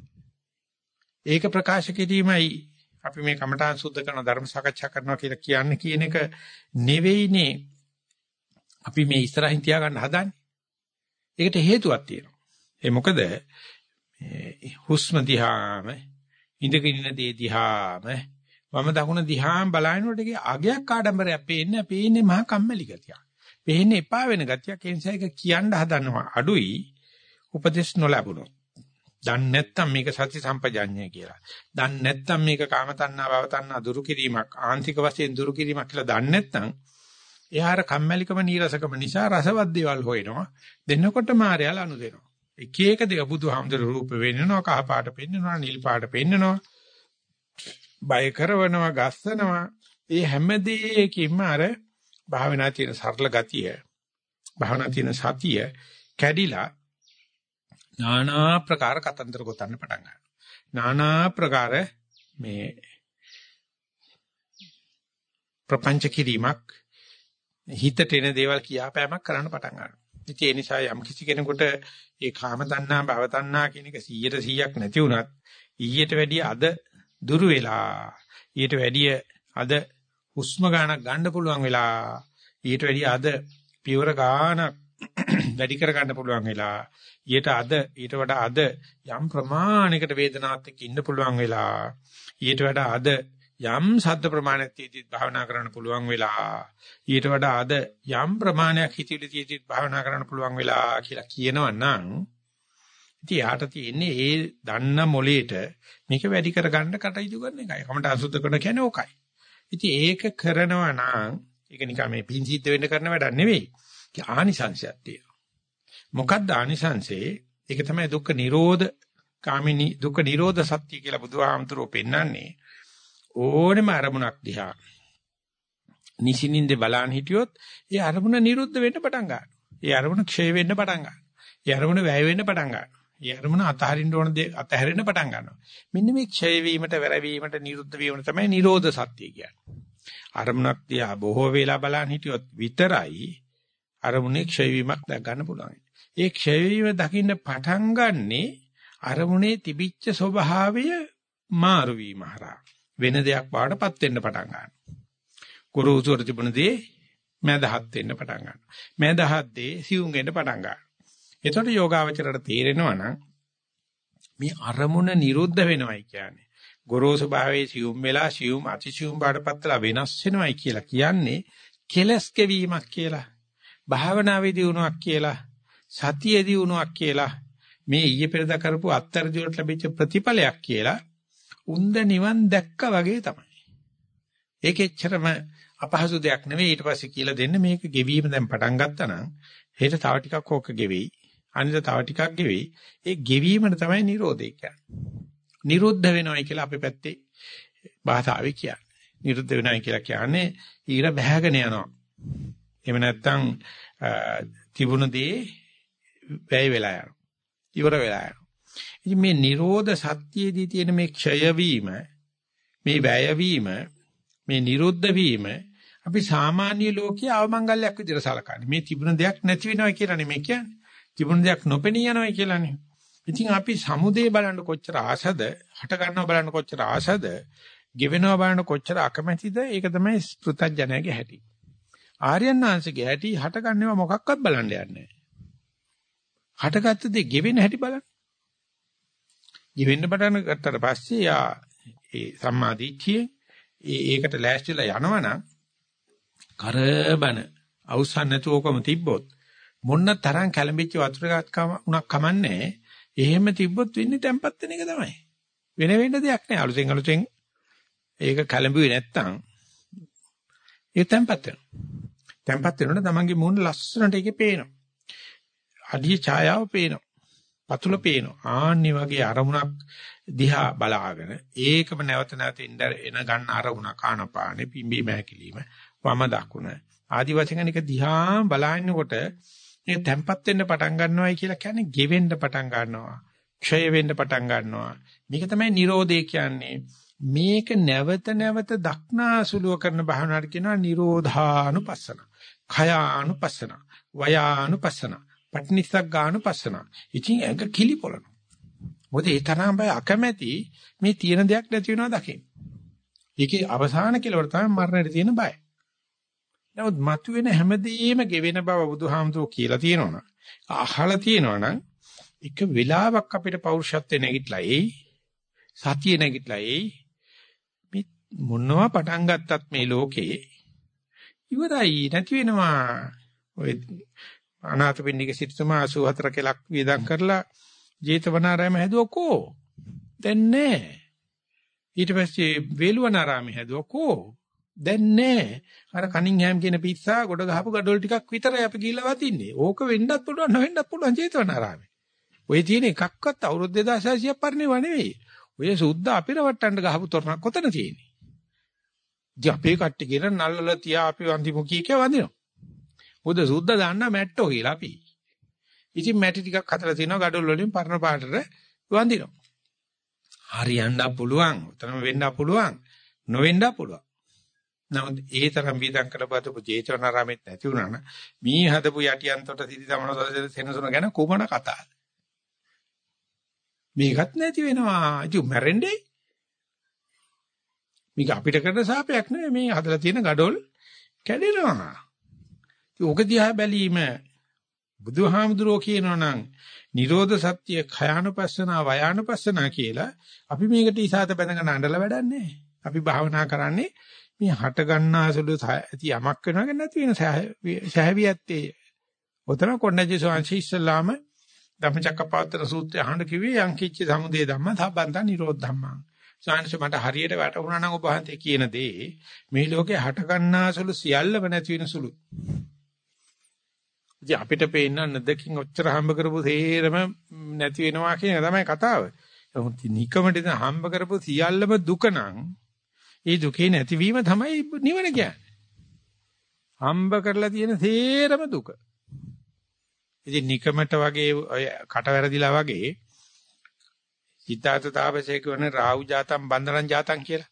ඒක ප්‍රකාශ කිරීමයි අපි මේ කමඨාන් සුද්ධ කරන ධර්ම සාකච්ඡා කරනවා කියලා කියන්නේ කියන එක නෙවෙයිනේ අපි මේ ඉස්සරහින් තියාගන්න හදන්නේ. ඒකට හේතුවක් තියෙනවා. ඒ මොකද හුස්ම දිහාම ඉඳගෙන ඉන්න දේ දිහාම වම දකුණ දිහාම බලනකොට ඒකේ අගයක් ආඩම්බරයක් පේන්නේ මහා කම්මැලි ගතියක්. පේන්නේ එපා වෙන ගතියක්. ඒ නිසා ඒක කියන්න හදනවා අඩුයි. උපදේශ නොලැබුණොත්. දන්නේ නැත්තම් මේක සති සම්පජාඤ්ඤය කියලා. දන්නේ නැත්තම් මේක කාම තණ්හා භව තණ්හා දුරු කිරීමක් ආන්තික වශයෙන් දුරු කිරීමක් කියලා දන්නේ නැත්තම් එයාර කම්මැලිකම නීරසකම නිසා රසවත් දේවල් හොයනවා. දෙන්නකොට මායයල අනු දෙනවා. එක එක දේ බුදුහාමුදුරු රූප වෙන්නනවා, කහ පාට පෙන්නනවා, නිල් පාට පෙන්නනවා. බය කරවනවා, ගස්සනවා. ඒ හැම දෙයකින්ම අර භාවනා තියෙන සරල ගතිය, භාවනා තියෙන සතිය කැඩිලා නානා ප්‍රකාර කතන්දර ගොතන්න පටන් ගන්නවා. නානා ප්‍රකාර මේ ප්‍රපංච කිරීමක් හිතට එන දේවල් කියාපෑමක් කරන්න පටන් ගන්නවා. ඉතින් ඒ නිසා යම් කිසි කෙනෙකුට ඒ කාම තණ්හා භව තණ්හා කියන එක 100%ක් නැති වුණත් ඊට වැඩිය අද දුරු වෙලා ඊට වැඩිය අද හුස්ම ගන්නක් ගන්න පුළුවන් වෙලා ඊට වැඩිය අද පියවර ගන්නක් වැඩි කර ගන්න පුළුවන් වෙලා ඊට වඩා අද යම් ප්‍රමාණයකට වේදනාවත් එක්ක ඉන්න පුළුවන් වෙලා ඊට වඩා අද යම් සද්ද ප්‍රමාණයක් තියෙද්දි භාවනා කරන්න පුළුවන් වෙලා ඊට වඩා අද යම් ප්‍රමාණයක් හිතවිලි තියෙද්දි භාවනා කරන්න පුළුවන් වෙලා කියලා කියනවා නම් ඉතින් යාට තියෙන්නේ ඒ දන්න මොලේට මේක වැඩි කරගන්න කටයුතු කරන එකයි. කමට අසුද්ධ කරන කියන්නේ ඕකයි. ඉතින් ඒක කරනවා නම් ඒක නිකන් මේ පින් සිද්ධ වෙන්න කරන වැඩක් නෙවෙයි. ඒක ආනිසංශයක් තියෙනවා. මොකක්ද ආනිසංශේ? ඒක තමයි දුක්ඛ නිරෝධ කාමිනී දුක්ඛ නිරෝධ සත්‍ය කියලා බුදුහාමුදුරුවෝ පෙන්නන්නේ. ඕනෙම අරමුණක් දිහා නිසින්ින්ද බලන් හිටියොත් ඒ අරමුණ නිරුද්ධ වෙන්න පටන් ගන්නවා. ඒ අරමුණ ක්ෂය වෙන්න පටන් ගන්නවා. ඒ අරමුණ වැය වෙන්න පටන් ගන්නවා. ඒ අරමුණ අතහරින්න ඕන දේ අතහැරෙන්න පටන් ගන්නවා. මෙන්න මේ ක්ෂය වීමට, වැරවීමට, නිරුද්ධ වීමට තමයි නිරෝධ සත්‍ය කියන්නේ. අරමුණක් දිහා බොහෝ වෙලා බලන් හිටියොත් විතරයි අරමුණේ ක්ෂය වීමක් දැක ගන්න පුළුවන්. ඒ ක්ෂය වීම දකින්න පටන් ගන්නේ අරමුණේ තිබිච්ච ස්වභාවය මාරු වීම හරහා වෙන දෙයක් බවටපත් වෙන්න පටන් ගන්නවා. ගුරුසුර තිබුණ දේ මැදහත් වෙන්න පටන් ගන්නවා. මැදහත් දේ සියුම් වෙන්න පටන් ගන්නවා. එතකොට යෝගාවචරයට තේරෙනවා නම් මේ අරමුණ නිරුද්ධ වෙනවයි කියන්නේ. ගොරෝසු භාවයේ සියුම් වෙලා සියුම් අතිසියුම් බවටපත්ලා වෙනස් වෙනවයි කියලා කියන්නේ කෙලස් කෙවීමක් කියලා. භාවනාවේදී වුණාක් කියලා. සතියේදී වුණාක් කියලා. මේ ඊයේ පෙරදා කරපු අත්තරදි වලට ලැබිච්ච ප්‍රතිඵලයක් කියලා උන්ද නිවන් දැක්කා වගේ තමයි. ඒකෙච්චරම අපහසු දෙයක් නෙවෙයි. ඊට පස්සේ කියලා දෙන්න මේක ගෙවීම දැන් පටන් ගත්තා නම් හෙට තව ටිකක් ඕක ගෙවෙයි. අනිත් තව ටිකක් ගෙවෙයි. ඒ ගෙවීමන තමයි නිරෝධය කියන්නේ. නිරුද්ධ වෙනවයි කියලා අපේ පැත්තේ භාෂාවේ කියන්නේ. නිරුද්ධ වෙනවයි කියලා කියන්නේ ඊර බැහැගෙන යනවා. එහෙම නැත්නම් තිබුණ දේ වැය වෙලා යනවා. ඉවර වෙලා යනවා. ඉතින් මේ නිරෝධ සත්‍යයේදී තියෙන මේ ක්ෂය වීම, මේ වැය වීම, මේ නිරුද්ධ වීම අපි සාමාන්‍ය ලෝකයේ අවමංගල්‍යයක් විදිහට සලකන්නේ. මේ තිබුණ දෙයක් නැති වෙනවා කියලා නෙමෙයි කියන්නේ. තිබුණ දෙයක් නොපෙනී යනවා කියලානේ. ඉතින් අපි සමුදේ බලන්න කොච්චර ආසද, හට ගන්නවා බලන්න කොච්චර ආසද, ගෙවෙනවා බලන්න කොච්චර අකමැතිද, ඒක තමයි පෘථග්ජනයාගේ හැටි. ආර්යයන්ාංශගේ හැටි හට ගන්නවා මොකක්වත් බලන්න යන්නේ නැහැ. හටගත්ත දේ ගෙවෙන හැටි බලන්න. ගෙවෙන්න පටන් ගත්තට පස්සේ යා ඒ සම්මාදිට්ඨිය ඒකට ලෑස්තිලා යනවනම් කරබන අවසන් නැතුවකම තිබ්බොත් මොන්න තරම් කැළඹිච්ච වතුර එකක් උනක් කමන්නේ. එහෙම තිබ්බොත් වෙන්නේ තැම්පත් වෙන එක තමයි. වෙන දෙයක් නෑ. අලුතෙන් ඒක කැළඹුවේ නැත්තම් ඒ තැම්පත් වෙනවා. තැම්පත් වෙනකොට තමන්ගේ මූණ ලස්සනට ඒකේ පේනවා. අඩිය ඡායාව පේනවා. පතුල පේනවා. ආන්නේ වගේ අරමුණක් දිහා බලාගෙන ඒකම නැවත එන ගන්න අරමුණ කානපානේ පිම්බීම හැකිලිම වම දකුණ ආදි වශයෙන් එක දිහා බලනකොට මේ තැම්පත් වෙන්න පටන් ගන්නවායි කියලා කියන්නේ ගෙවෙන්න පටන් ගන්නවා. ක්ෂය වෙන්න පටන් ගන්නවා. මේක තමයි Nirodhe කියන්නේ. මේක නැවත දක්නාසුලුව කරන භාවනාවට කියනවා නිරෝධානුපස්සන. khයානුපස්සන. වයානුපස්සන. පටිනිස්සග්ගානුපස්සන. ඉතින් ඒක කිලිපොළන. මොකද ඒ තරම් බය අකමැති මේ තියෙන දෙයක් නැති වෙනවා දකින්න. ඒකේ අවසාන කෙලවර තමයි මරණයට තියෙන බය. නමුත් මතුවෙන හැමදේම ගෙවෙන බව බුදුහාමුදුරුවෝ කියලා තියෙනවනම් අහලා තියෙනවනම් එක වෙලාවක් අපිට පෞරුෂත්වෙ නැගිටලා එයි සතිය නැගිටලා එයි මේ මොනවා පටන් ගත්තත් මේ ලෝකේ ඉවරයි නැති වෙනවා. ඔය අනාථපිණ්ඩික සිටුමා 84 කලක් වියදම් කරලා ජේතවනාරාම හැදුවකෝ දැන් නෑ. ඊට පස්සේ වේළුවනාරාම හැදුවකෝ දැන් නෑ. අර කනින්හෑම් කියන පිස්සා ගොඩ ගහපු gadol ටිකක් විතරයි අපි ගිහිල්ලා වදින්නේ. ඕක වෙන්නත් පුළුවන් නොවෙන්නත් පුළුවන් ජේතවනාරාමේ. ඔය තියෙන එකක්වත් අවුරුදු 2600ක් පරිණිව නෙවෙයි. ඔය සුද්ධ අපිර වට්ටන්න ගහපු තොරණක් කොතන තියෙන්නේ? ඉතින් අපේ කට්ටිය කියන නල්ලල තියා අපි වන්දිමුකී කියලා වඳිනවා. මොකද සුද්ධ දාන්න මැට්ටෝ කියලා අපි. ඉතින් මැටි ටිකක් හදලා තිනවා gadol වලින් පරණ පාටට වඳිනවා. හරියන්න පුළුවන්. උතනම වෙන්න පුළුවන්. නොවෙන්න පුළුවන්. නමුත් ඒ තරම් විදම් කරපතපු ජේතවනාරාමෙත් නැති වුණා නම් මේ හදපු යටියන්තොට සිටි තමන සෙනසුන ගැන කොමන කතාවද? මේකත් නැති වෙනවා. ඉතින් මැරෙන්නේ. මේක අපිට කරන සාපයක් නෙවෙයි. මේ හදලා තියෙන gadol කැඩෙනවා. ඉතින් ඔක දිහා බැලීම බුදුහාමුදුරෝ කියනවනම් නිරෝධ සත්‍ය khයානුපස්සනා වයානුපස්සනා කියලා අපි මේකට ඉසాత බැඳගෙන අඬලා වැඩක් නැහැ. අපි භාවනා කරන්නේ මේ හට ගන්නාසුළු ඇති යමක් වෙනවා නැති වෙන සහැවියත්තේ. ඔතන කොණ්ඩඤ්ඤ ස්වාමීන් ඉස්සලාම ධම්මචක්කපවත්තන සූත්‍රය අහන්න කිව්වේ යංකිච්ච සමුදය ධම්ම සම්බන්ත නිරෝධ ධම්මං. ස්වාමීන් මට හරියට වැටුණා නම් ඔබ වහන්සේ කියන දේ මේ ලෝකේ හට ගන්නාසුළු සියල්ලම නැති වෙන සුළු. ඉතින් අපිට පේන්න නැදකින් ඔච්චර හම්බ කරපු තේරම නැති වෙනවා කියන තමයි කතාව. නමුත් නිකමට හම්බ කරපු සියල්ලම දුක නම් ඒ දුකේ නැතිවීම තමයි නිවන කියන්නේ. හම්බ කරලා තියෙන තේරම දුක. ඉතින් නිකමට වගේ ඔය කට වැරදිලා වගේ හිතාත තාපසේ කියන රාහු ජාතම් බන්දරන් ජාතම් කියලා.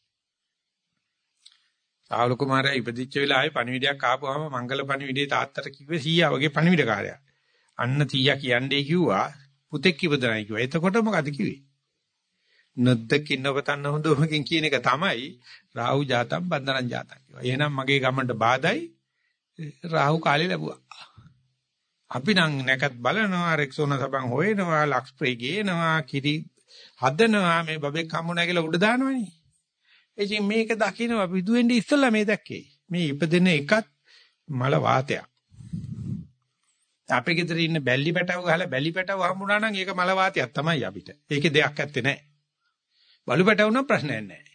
රාහුල කුමාරයා ඉපදිච්ච වෙලාවේ පණිවිඩයක් ආපුවාම මංගල පණිවිඩේ තාත්තට කිව්වේ සීයා වගේ පණිවිඩකාරයා. අන්න සීයා කියන්නේ කිව්වා පුතෙක් ඉපදනයි කිව්වා. එතකොට මොකද කිව්වේ? නොදකින්න ඔබතන්න හොඳමකින් කියන එක තමයි රාහු ජාතම් බන්දනං ජාතම් කිව්වා. එහෙනම් මගේ ගමන්ට බාධායි රාහු කාලේ ලැබුවා. අපි නම් නැකත් බලනවා රෙක්සෝන සබන් හොයනවා ලක්ස් ප්‍රේ ගේනවා කිරි හදනවා මේ බබෙක් හම්බුනා කියලා උඩ දානවනේ. ඉතින් මේක දකින්න අපි දුවෙන්නේ ඉස්සෙල්ලා මේ දැක්කේ. මේ ඉපදෙන එකත් මල වාතයක්. අපේ ගෙදර ඉන්න බැල්ලි පැටව ගහලා බැලි පැටව හම්බුනා නම් ඒක මල වාතයක් තමයි අපිට. ඒකේ දෙයක් ඇත්තේ නැහැ. බලු පැටව නම් ප්‍රශ්නයක් නැහැ.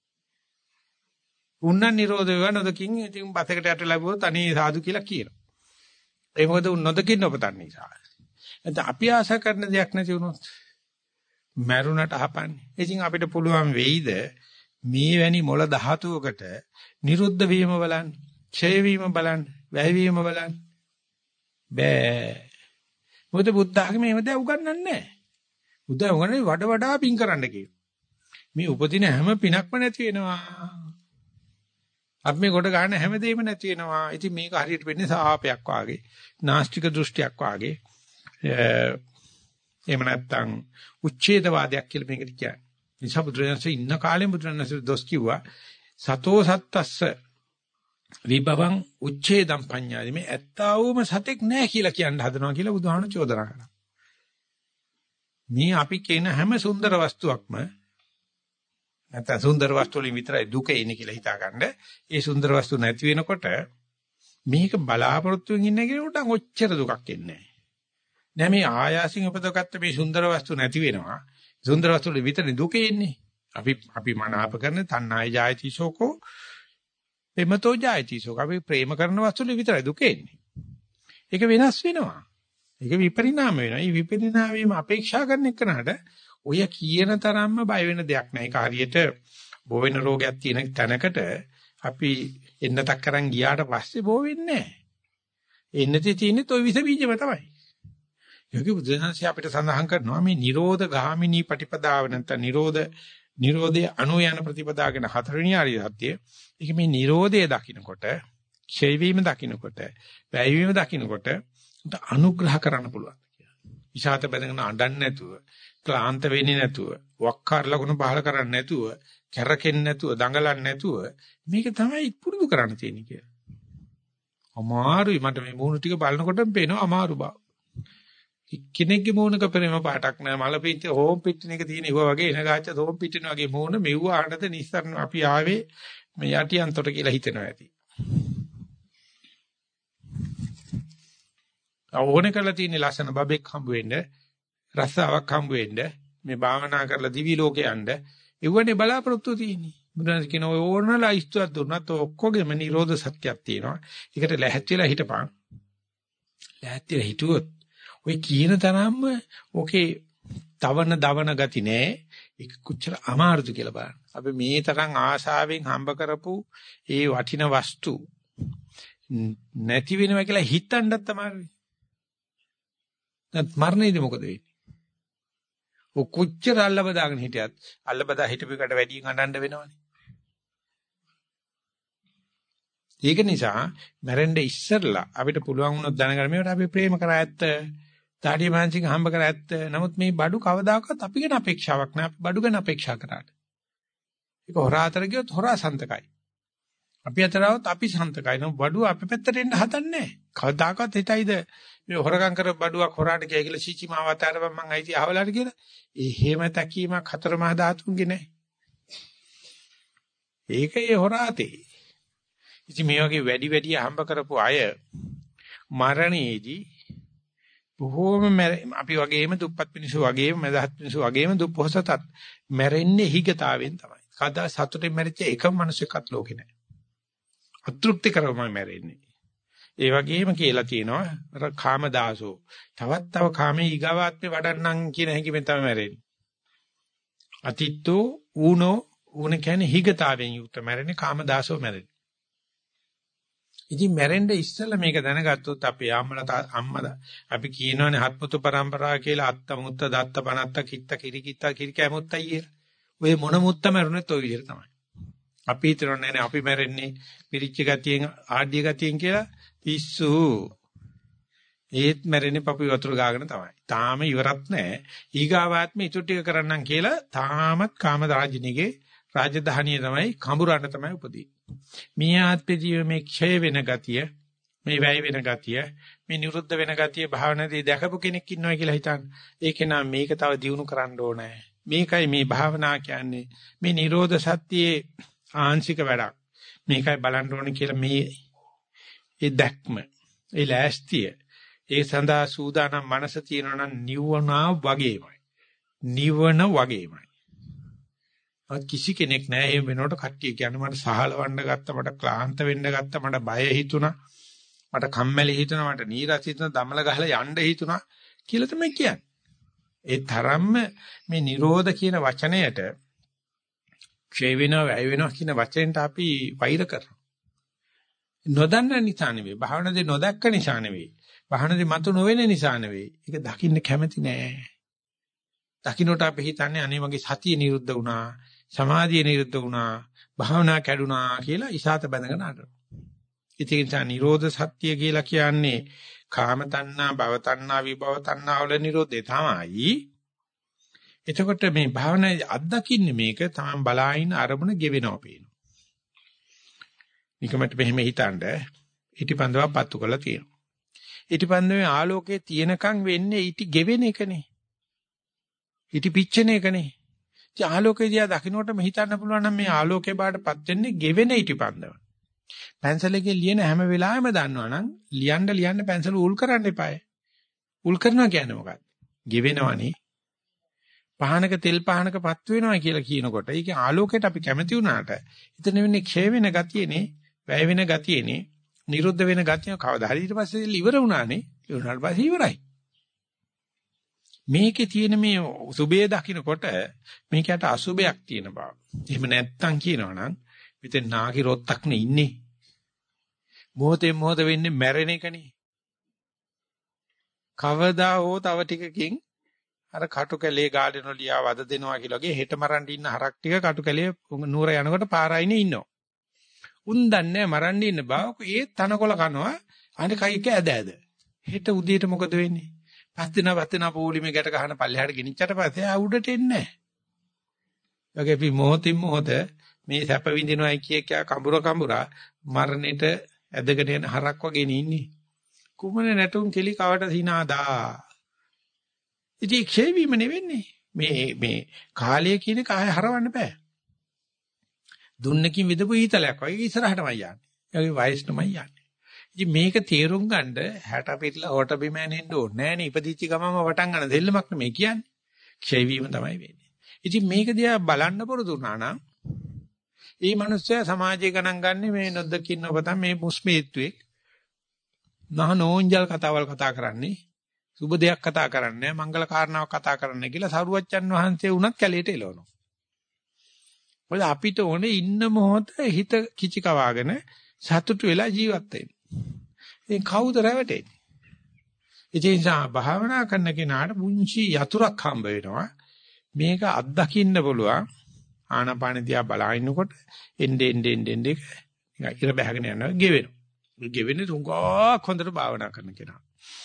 උන්නන් නිරෝධ වෙව නොදකින් ඉතින් බතකට යට ලැබුවොත් අනේ සාදු කියලා කියනවා. ඒ මොකද උන් නොදකින්න ඔබතන් නිසා. නැත්නම් අපි ආශා කරන දෙයක් නැති වුණොත් මරුණට අහපන්නේ. ඉතින් අපිට පුළුවන් වෙයිද මේ වැනි මොළ ධාතුවකට නිරුද්ධ වීම බලන්න, ඡය වීම බලන්න, වැය වීම බලන්න. බෑ. මොකද බුද්ධ ආගමේ එහෙම දෙයක් උගන්වන්නේ නැහැ. බුද්ධ උගන්වන්නේ වඩා පින් කරන්න කියලා. මේ උපදින හැම පිනක්ම නැති වෙනවා. අපි මේ කොට ගන්න හැමදේම නැති වෙනවා. ඉතින් මේක හරියට වෙන්නේ සාපයක් වාගේ, නාස්තික දෘෂ්ටියක් වාගේ. එහෙම නැත්නම් උච්ඡේදවාදයක් කියලා මේකට කියන්නේ. නිසා බුදුරජාණන්සේ ඉන්න කාලේ බුදුරජාණන්සේ දොස් කිව්වා සතෝ සත්තස්ස විභවං උච්ඡේදම් පඤ්ඤාදි මේ ඇත්තවම සතෙක් නැහැ කියලා කියන්න හදනවා කියලා බුදුහාමුදුරුවෝ චෝදනා කරා. මේ අපි කියන හැම සුන්දර වස්තුවක්ම නැත්නම් සුන්දර වස්තු වලින් විතරයි දුක එන්නේ කියලා හිතාගන්න. ඒ සුන්දර වස්තු නැති වෙනකොට මේක බලාපොරොත්තුෙන් ඉන්න කෙනෙකුට ඔච්චර දුකක් එන්නේ නැහැ. නෑ මේ ආයාසින් උපදවගත්ත මේ සුන්දර වස්තු නැති වෙනවා. සුන්දර වස්තු වල විතරනේ දුක එන්නේ. අපි මනාප කරන තණ්හාය ජායති සෝකෝ එමතෝ ජායති සෝක. අපි ප්‍රේම කරන වස්තු වල විතරයි දුක එන්නේ. ඒක වෙනස් වෙනවා. ඒක විපරිණාම වෙනවා. මේ විපරිණාම වීම අපේක්ෂා කරන එකනට ඔය කියන තරම්ම බය වෙන දෙයක් නෑ. ඒක හරියට බෝ වෙන රෝගයක් තියෙන තැනකට අපි එන්නතක් කරන් ගියාට පස්සේ බෝ වෙන්නේ නෑ. එන්නතේ තියෙන්නේ toy විස බීජම තමයි. යෝගී බුදුසසුන අපිට සඳහන් කරනවා මේ නිරෝධ ගාමිනී පටිපදාව නැත්නම් නිරෝධයේ අනු යන ප්‍රතිපදාගෙන හතරවෙනි ආර්ය සත්‍ය. ඒක මේ නිරෝධය දකින්නකොට, ඡය වීම දකින්නකොට, වැය වීම දකින්නකොට අනුග්‍රහ කරන්න පුළුවන් කියලා. ඉෂාත බැඳගෙන අඬන්නේ නැතුව, ක්ලාන්ත වෙන්නේ නැතුව, වක්කාර ලකුණු පහල කරන්නේ නැතුව, කැරකෙන්නේ නැතුව, දඟලන්නේ නැතුව මේක තමයි පුරුදු කරන්න තියෙන්නේ කියලා. අමාරුයි මට මේ මූණු ටික බලනකොටම පේනවා අමාරු බව. කෙනෙක්ගේ මූණක ප්‍රේම පාටක් නැහැ. මල පිට හෝම් පිටින එක තියෙන ඒවා වගේ එන ගාච්ඡ හෝම් පිටින වගේ මූණ මෙව්ව ආනද නිස්සරණ අපි ආවේ මේ යටියන්තොට කියලා හිතනවා ඇති. ඕනේ කරලා තියෙන ලස්සන බබෙක් හම්බ වෙන්න, රස්සාවක් හම්බ වෙන්න, මේ භාවනා කරලා දිවි ලෝකේ යන්න, ඒවනේ බලාපොරොත්තු තියෙන්නේ. බුදුන් කියන ඔය ඕනලා ඉස්තුවක් දුන්නත් ඔක්කොගෙම නිරෝධ සත්‍යයක් තියෙනවා. ඒකට ලැහැත් වෙලා හිටපන්. ලැහැත් වෙලා හිටුවොත් ඔය කියන තරම්ම ඔකේ දවන ගති නෑ. ඒක කොච්චර අමාරුද කියලා බලන්න. අපි මේ තරම් ආශාවෙන් හම්බ කරපු ඒ වටින වස්තු නැති වෙනවා කියලා හිතන්නත් අමාරුයි. නැත් මරණයදී මොකද වෙන්නේ? ඔය කොච්චර අල්ලබදාගෙන හිටියත් අල්ලබදා හිටපෙකට වැඩියෙන් අඬන්න වෙනවනේ. ඒක නිසා මැරෙන්න ඉස්සෙල්ලා අපිට පුළුවන් වුණොත් දැනගන්න මේවට අපි ප්‍රේම කරා ඇත්ත. තාඩිය මානසික හම්බ කර ඇත්ත. නමුත් මේ බඩු කවදාකවත් අපි ගැන අපේක්ෂාවක් නෑ. අපි බඩු ගැන අපේක්ෂා කරාට. ඒක හොරා අතර ගියොත් හොරා සන්තකයි. අපි අතරවත් අපි සන්තකයි. නෝ බඩුව අපි පැත්තට එන්න හදන්නේ නෑ. කවදාකවත් හිතයිද මේ හොරගම් කර බඩුවක් හොරාට ගියා කියලා සීචිමාව අතරම මං අයිති අහවලාට කියලා. එහෙම තැකීමක් හතර මහා ධාතුන්ගේ නෑ. ඒකේ හොරාතේ. ඉතින් මේ වගේ වැඩි හම්බ කරපු අය මරණයේදී බොහෝම අපි වගේම දුප්පත් මිනිස්සු වගේම මදහත් මිනිස්සු වගේම දුප්පොහසතත් මැරෙන්නේ හිගතාවෙන් තමයි. කදා සතුටින් මැරිච්ච එකම මිනිසෙක්වත් ලෝකේ නැහැ. අතෘප්ති කරවම මැරෙන්නේ. ඒ වගේම කියලා තියෙනවා අර කාමදාසෝ. තව කාමයේ ඊගාවාත්මේ වඩන්නම් කියන හැඟීමෙන් තමයි මැරෙන්නේ. අතිත්තෝ ඌන කියන්නේ හිගතාවෙන් යුක්ත මැරෙන්නේ කාමදාසෝ මැරෙන්නේ. ඉතින් මැරෙන්න ඉස්සෙල්ලා මේක දැනගත්තොත් අපේ අම්මලා අපි කියනවානේ හත්මුතු පරම්පරාව කියලා අත්ත මුත්ත දත්ත පනත්ත කිත්ත කිරිකිත්ත කිරිකෑ මුත්තයි කියලා. ඔය මොන මුත්ත මැරුණෙත් ওই විදිහට තමයි. අපි හිතන්නේ නැහැ අපි මැරෙන්නේ පිරිච්ච ගතියෙන් ආඩ්‍ය ගතියෙන් කියලා පිස්සු. ඒත් මැරෙන්නේ පපුව වතුර ගාගෙන තමයි. තාම ඉවරත් නැහැ. ඊගාවාත්ම ඉතුරු ටික කරන්නම් කියලා තාමත් කාම රාජිනීගේ රාජධානිය තමයි කඹුරන්න තමයි උපදී. මේ ආත්මජීව මේ ක්ෂය වෙන ගතිය, මේ වැය වෙන ගතිය, මේ නිරුද්ධ වෙන ගතිය භාවනාවේ දැකපු කෙනෙක් ඉන්නවා කියලා හිතන්න. ඒක නා මේක තව දියුණු කරන්න ඕනේ. මේකයි මේ භාවනා කියන්නේ. මේ Nirodha Satthiye ආංශික වැඩක්. මේකයි බලන්න ඕනේ කියලා මේ ඒ දැක්ම, ඒ ලෑස්තිය, ඒ සඳහා සූදානම් මනස තියෙනවා නම් නිවනා වගේමයි. නිවන වගේමයි. කිසි කෙනෙක් නැහැ එහෙම වෙනකොට කට්ටිය කියන්නේ මට සහලවන්න ගත්තා, මට ක්ලාන්ත වෙන්න ගත්තා, මට බය හිතුණා, මට කම්මැලි හිතුණා, මට නීරස හිතුණා, දමල ගහලා යන්න හිතුණා කියලා තමයි කියන්නේ. ඒ තරම්ම මේ Nirodha කියන වචනයට ක්ෂය වෙනවා, වැය වෙනවා කියන වචෙන්ට අපි වෛර කරනවා. නොදන්න නිසා නෙවෙයි, භාවනාවේ නොදැක්ක නිසා නෙවෙයි, භාවනාවේ මතු නොවෙන නිසා නෙවෙයි. ඒක දකින්න කැමති නෑ. දකින්නට අපි හිතන්නේ අනේ මගේ සතිය නිරුද්ධ වුණා, සමාධිය නිරුද්ධ වුණා, භාවනා කැඩුනා කියලා ඉසాత බැඳගෙන අඬනවා. ඉතින් ඒ නිරෝධ සත්‍ය කියලා කියන්නේ කාම තණ්හා, භව තණ්හා, විභව තණ්හා වල නිරෝධය තමයි. එතකොට මේ භාවනාවේ අත්දකින්නේ මේක තමයි බලායින අරමුණ ගෙවෙනවා පේනවා. නිකමට මෙහෙම හිතනද ඊටිපන්දව පත්තු කරලා තියෙනවා. ඊටිපන්දවේ ආලෝකයේ තියෙනකන් වෙන්නේ ඊටි ගෙවෙන එකනේ. ඊටි පිච්චෙන එකනේ. ඉතින් ආලෝකය දිහා දකින්නකොටම හිතන්න පුළුවන් නම් මේ ආලෝකේ බාටපත් වෙන්නේ ගෙවෙන ඊටිපන්දව. පැන්සලකින් ලියන හැම වෙලාවෙම දන්නවනම් ලියන්න පැන්සල උල් කරන්න එපායි. උල් කරනවා කියන්නේ මොකක්ද? ගෙවෙනවනේ. පහනක තෙල් පහනකපත් වෙනවා කියලා කියනකොට ඒක ආලෝකයට අපි කැමති වුණාට එතන වෙන්නේ ක්ෂය වෙන ගතියනේ, වැය වෙන ගතියනේ, නිරුද්ධ වෙන ගතිය කවදා හරි ඊට පස්සේ ඉවර වුණානේ. ඉවරනාට පස්සේ ඉවරයි. මේකේ තියෙන මේ සුභය දකින්නකොට මේකට අසුභයක් තියෙන බව. එහෙම නැත්තම් කියනවනම් මෙතන නාගි රොත්තක් නේ ඉන්නේ. මොහොතේ මොහොත වෙන්නේ මැරෙන එකනේ. කවදා හෝ තව ටිකකින් අර කටුකැලේ ගාඩෙන ලියා වද දෙනවා කියලා වගේ හෙට මරන්න ඉන්න හරක් ටික කටුකැලේ නුවර යනකොට පාරයිනේ ඉන්නවා. උන් දන්නේ මරන්න ඉන්න බව ඒ තනකොළ කනවා අනේ කයික ඇද. හෙට උදේට මොකද වෙන්නේ? පස් දිනා පොලිමේ ගැට ගහන පල්ලෙහාට ගෙනිච්චට පස්සේ ආ උඩට එන්නේ නැහැ. ඔගේ අපි මොහොතින් මොහොත මේ සැප විඳිනවයි කිය කඹුරා මරණයට ඇදගෙන යන හරක් වගේ ඉන්නේ. කුමන නැටුම් කෙලි කවට සිනාදා. ඉතින් ක්ෂය වීම නෙවෙන්නේ. මේ කාලය කියන එක ආය හරවන්න බෑ. දුන්නකින් විදපු ඊතලයක් වගේ ඉස්සරහටමයි යන්නේ. ඒගේ වයසටමයි යන්නේ. ඉතින් මේක තේරුම් ගන්න 60 පිටලා හොට බිම ඇනෙන්න ඕනේ නෑනේ. ඉපදිච්ච ගමම වටන් ගන්න දෙල්ලමක් නෙමෙයි කියන්නේ. ක්ෂය වීම තමයි වෙන්නේ. ඉතින් මේක දිහා බලන්න පුරුදු වුණා නම් මේ මිනිස්සයා සමාජයේ ගණන් ගන්න මේ නොදකින්න ඔබතම මේ මුස්මීත්වයේ නෝන්ජල් කතාවල් කතා කරන්නේ සුබ දෙයක් කතා කරන්නේ මංගල කාරණාවක් කතා කරන්නේ කියලා සරුවච්චන් වහන්සේ උනත් කැලේට එළවනවා. මොකද අපිට ඕනේ ඉන්න මොහොත හිත කිචි කවාගෙන සතුටු වෙලා ජීවත් වෙන්න. ඉතින් කවුද රැවටෙන්නේ? ඉතින් භාවනා කරන කෙනාට මුංචි යතුරක් හම්බ වෙනවා. මේක අත්දකින්න පුළුවන්. ආනාපාන දිහා බලනකොට එnde ඉර බහගෙන යනවා ගෙවෙනවා. ගෙවෙන්නේ තුඟක් හොඳට භාවනා කරන කෙනා.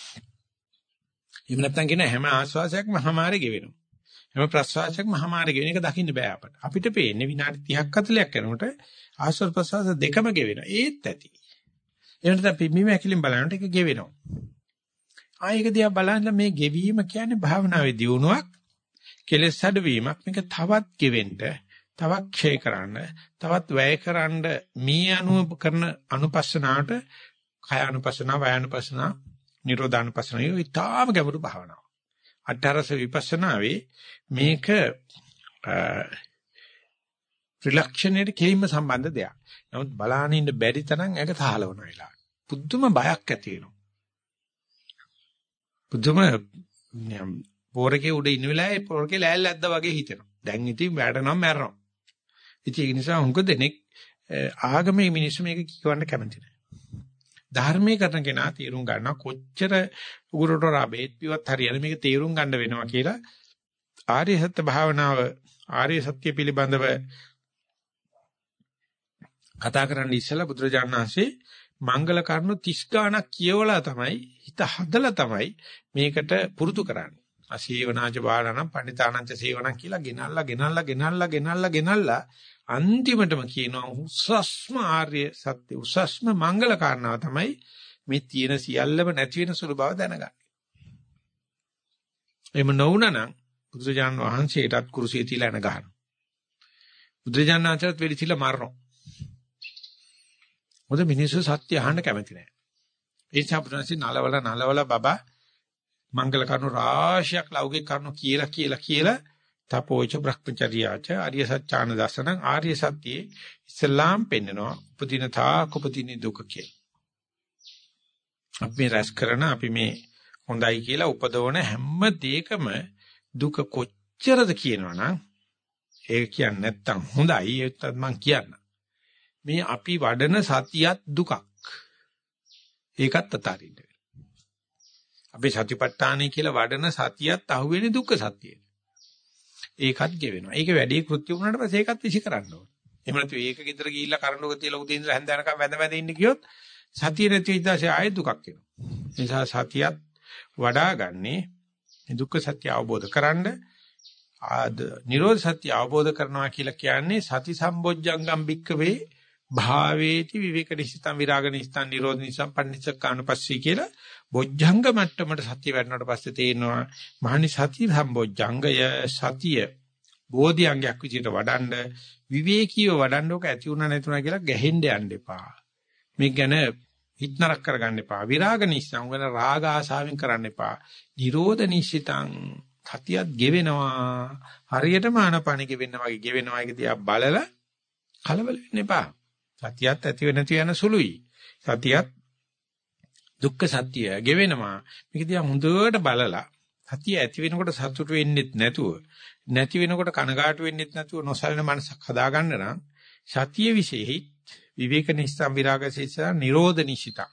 එහෙම නැත්නම් කියන හැම ආස්වාසයක්ම හැමාරේ ගෙවෙනවා. හැම ප්‍රස්වාසයක්ම හැමාරේ ගෙවෙන එක දකින්න බෑ අපට. අපිට පේන්නේ විනාඩි 30ක් 40ක් යනකොට ආස්වාද ප්‍රස්වාස දෙකම ගෙවෙනවා. ඒත් ඇති. එහෙම නැත්නම් පිම්බීම ඇකිලින් බලනකොට ඒක ගෙවෙනවා. ආයෙක දිහා බලන්න මේ ගෙවීම කියන්නේ භාවනාවේ දියුණුවක්, කෙලෙස් අඩුවීමක්. මේක තවත් ගෙවෙන්න, තවත් ක්ෂය කරන්න, තවත් වැය කරන්න මේ අනුව කරන අනුපස්සනාවට කය අනුපස්සනා, වය අනුපස්සනා, නිරෝධානුපස්සනා ඊටාම ගැඹුරු භාවනාවක්. අට්ඨරස විපස්සනාවේ මේක රිලක්ෂණයට කෙලින්ම සම්බන්ධ දෙයක්. නමුත් බලාගෙන ඉන්න බැරි තරම් ඒක තහලවන වෙලාව. පුදුම බයක් ඇති වෙනවා. පුදුම පොරකේ උඩ ඉන්න වෙලාවේ පොරකේ ලෑල්ල ඇද්දා වගේ හිතෙනවා. දැන් ඉතින් වැටෙනවා මැරෙනවා. ඉතින් ඒ නිසා හුඟ දෙනෙක් ආගමේ මිනිස්සු මේක කියවන්න කැමති නැහැ. ධර්මයේ කරන කෙනා තේරුම් ගන්නවා කොච්චර උගුරට රබේත් පිවත් හරියන මේක තේරුම් ගන්න වෙනවා කියලා ආර්ය සත්‍ය භාවනාව ආර්ය සත්‍ය පිළිබඳව කතා කරන්න ඉස්සලා බුදුරජාණන් වහන්සේ මංගල කරුණු 30 ගාණක් කියවලා තමයි හිත හදලා තමයි මේකට පුරුදු කරන්නේ. අසීවනාච බාලනම් පණිතානංච සේවනම් කියලා ගෙනල්ලා අන්තිමටම කියනවා උසස්ම ආර්ය සත්‍ය උසස්ම මංගල කාරණාව තමයි මේ තියෙන සියල්ලම නැති වෙන සුළු බව දැනගන්න. එහෙම නොවුනනම් බුදුරජාණන් වහන්සේටත් කුරුසිය තියලා එන ගහනවා. බුදුරජාණන් වහන්සේට වෙලි තියලා මරනවා. මොකද මිනිස්සු සත්‍ය අහන්න කැමති නැහැ. ඒ නිසා බුදුරජාණන් නලවල බබා මංගල කරුණු රාශියක් ලෞකික කරුණු කියලා තපෝච බ්‍රහ්මචර්යාච ආර්ය සත්‍යාන දසන ආර්ය සත්‍යයේ ඉස්ලාම් පෙන්නනවා උපදින දුක කියලා. අපි රැස් කරන අපි මේ හොඳයි කියලා උපදවන හැම දෙයකම දුක කොච්චරද කියනවනම් ඒක කියන්නේ නැත්තම් හොඳයි ඒත් මම කියන්න. මේ අපි වඩන සතියත් දුකක්. ඒකත් අතාරින්න. අපි සතිපට්ඨානයි කියලා වඩන සතියත් අහුවෙන්නේ දුක්ඛ සත්‍යයට. ඒකත් ගෙවෙනවා. ඒක වැඩි කෘත්‍ය වුණාට පස්සේ ඒකත් විසි කරන්න ඕනේ. එහෙම නැත්නම් ඒක ගෙදර ගිහිල්ලා කරඬුක තියලා උදේ ඉඳලා හැන්දෑනකම් වැඳ ඉන්න ගියොත් සතිය නැති ඉඳලා ආයෙ දුකක් එනවා. ඒ නිසා සතියත් වඩාගන්නේ දුක්ඛ සත්‍ය අවබෝධ කරන්න නිරෝධ සත්‍ය අවබෝධ කරනවා කියලා කියන්නේ සති සම්බොජ්ජංගම් භික්කවේ භාවේති විවේක නිසිතං විරාග නිසිතං නිරෝධ නිසිතං පටිච්චසමුප්පාදපස්සී කියලා බොජ්ජංග මට්ටමට සත්‍ය වැඩනට පස්සේ තේරෙනවා මහනි සති සම්බොජ්ජංගය සතිය බෝධිඅංගයක් විදිහට වඩන්න විවේකීව වඩන්න ඕක ඇති උනා නැතුණා කියලා ගැහෙන්න යන්න එපා. මේක ගැන හිතනරක් කරගන්න එපා. විරාග නිසිතං වෙන රාග ආසාවෙන් කරන්න එපා. නිරෝධ නිසිතං සතියත් ගෙවෙනවා. හරියටම ආනපනෙ ගෙවෙන්න වගේ ගෙවෙනවා. ඒක දිහා බලලා කලබල වෙන්න එපා. සතියත් ඇති වෙ නැති යන සුළුයි. සතියත් දුක්ඛ සත්‍ය ගෙවෙනවා. මේක දිහා හොඳට බලලා සතිය ඇති වෙනකොට සතුට වෙන්නෙත් නැතුව නැති වෙනකොට කනගාටු වෙන්නෙත් නැතුව නොසලෙන මනසක් හදාගන්න නම් සතිය විශේෂයි විවේක නිස්සම් විරාග සිතා නිරෝධ නිසිතා.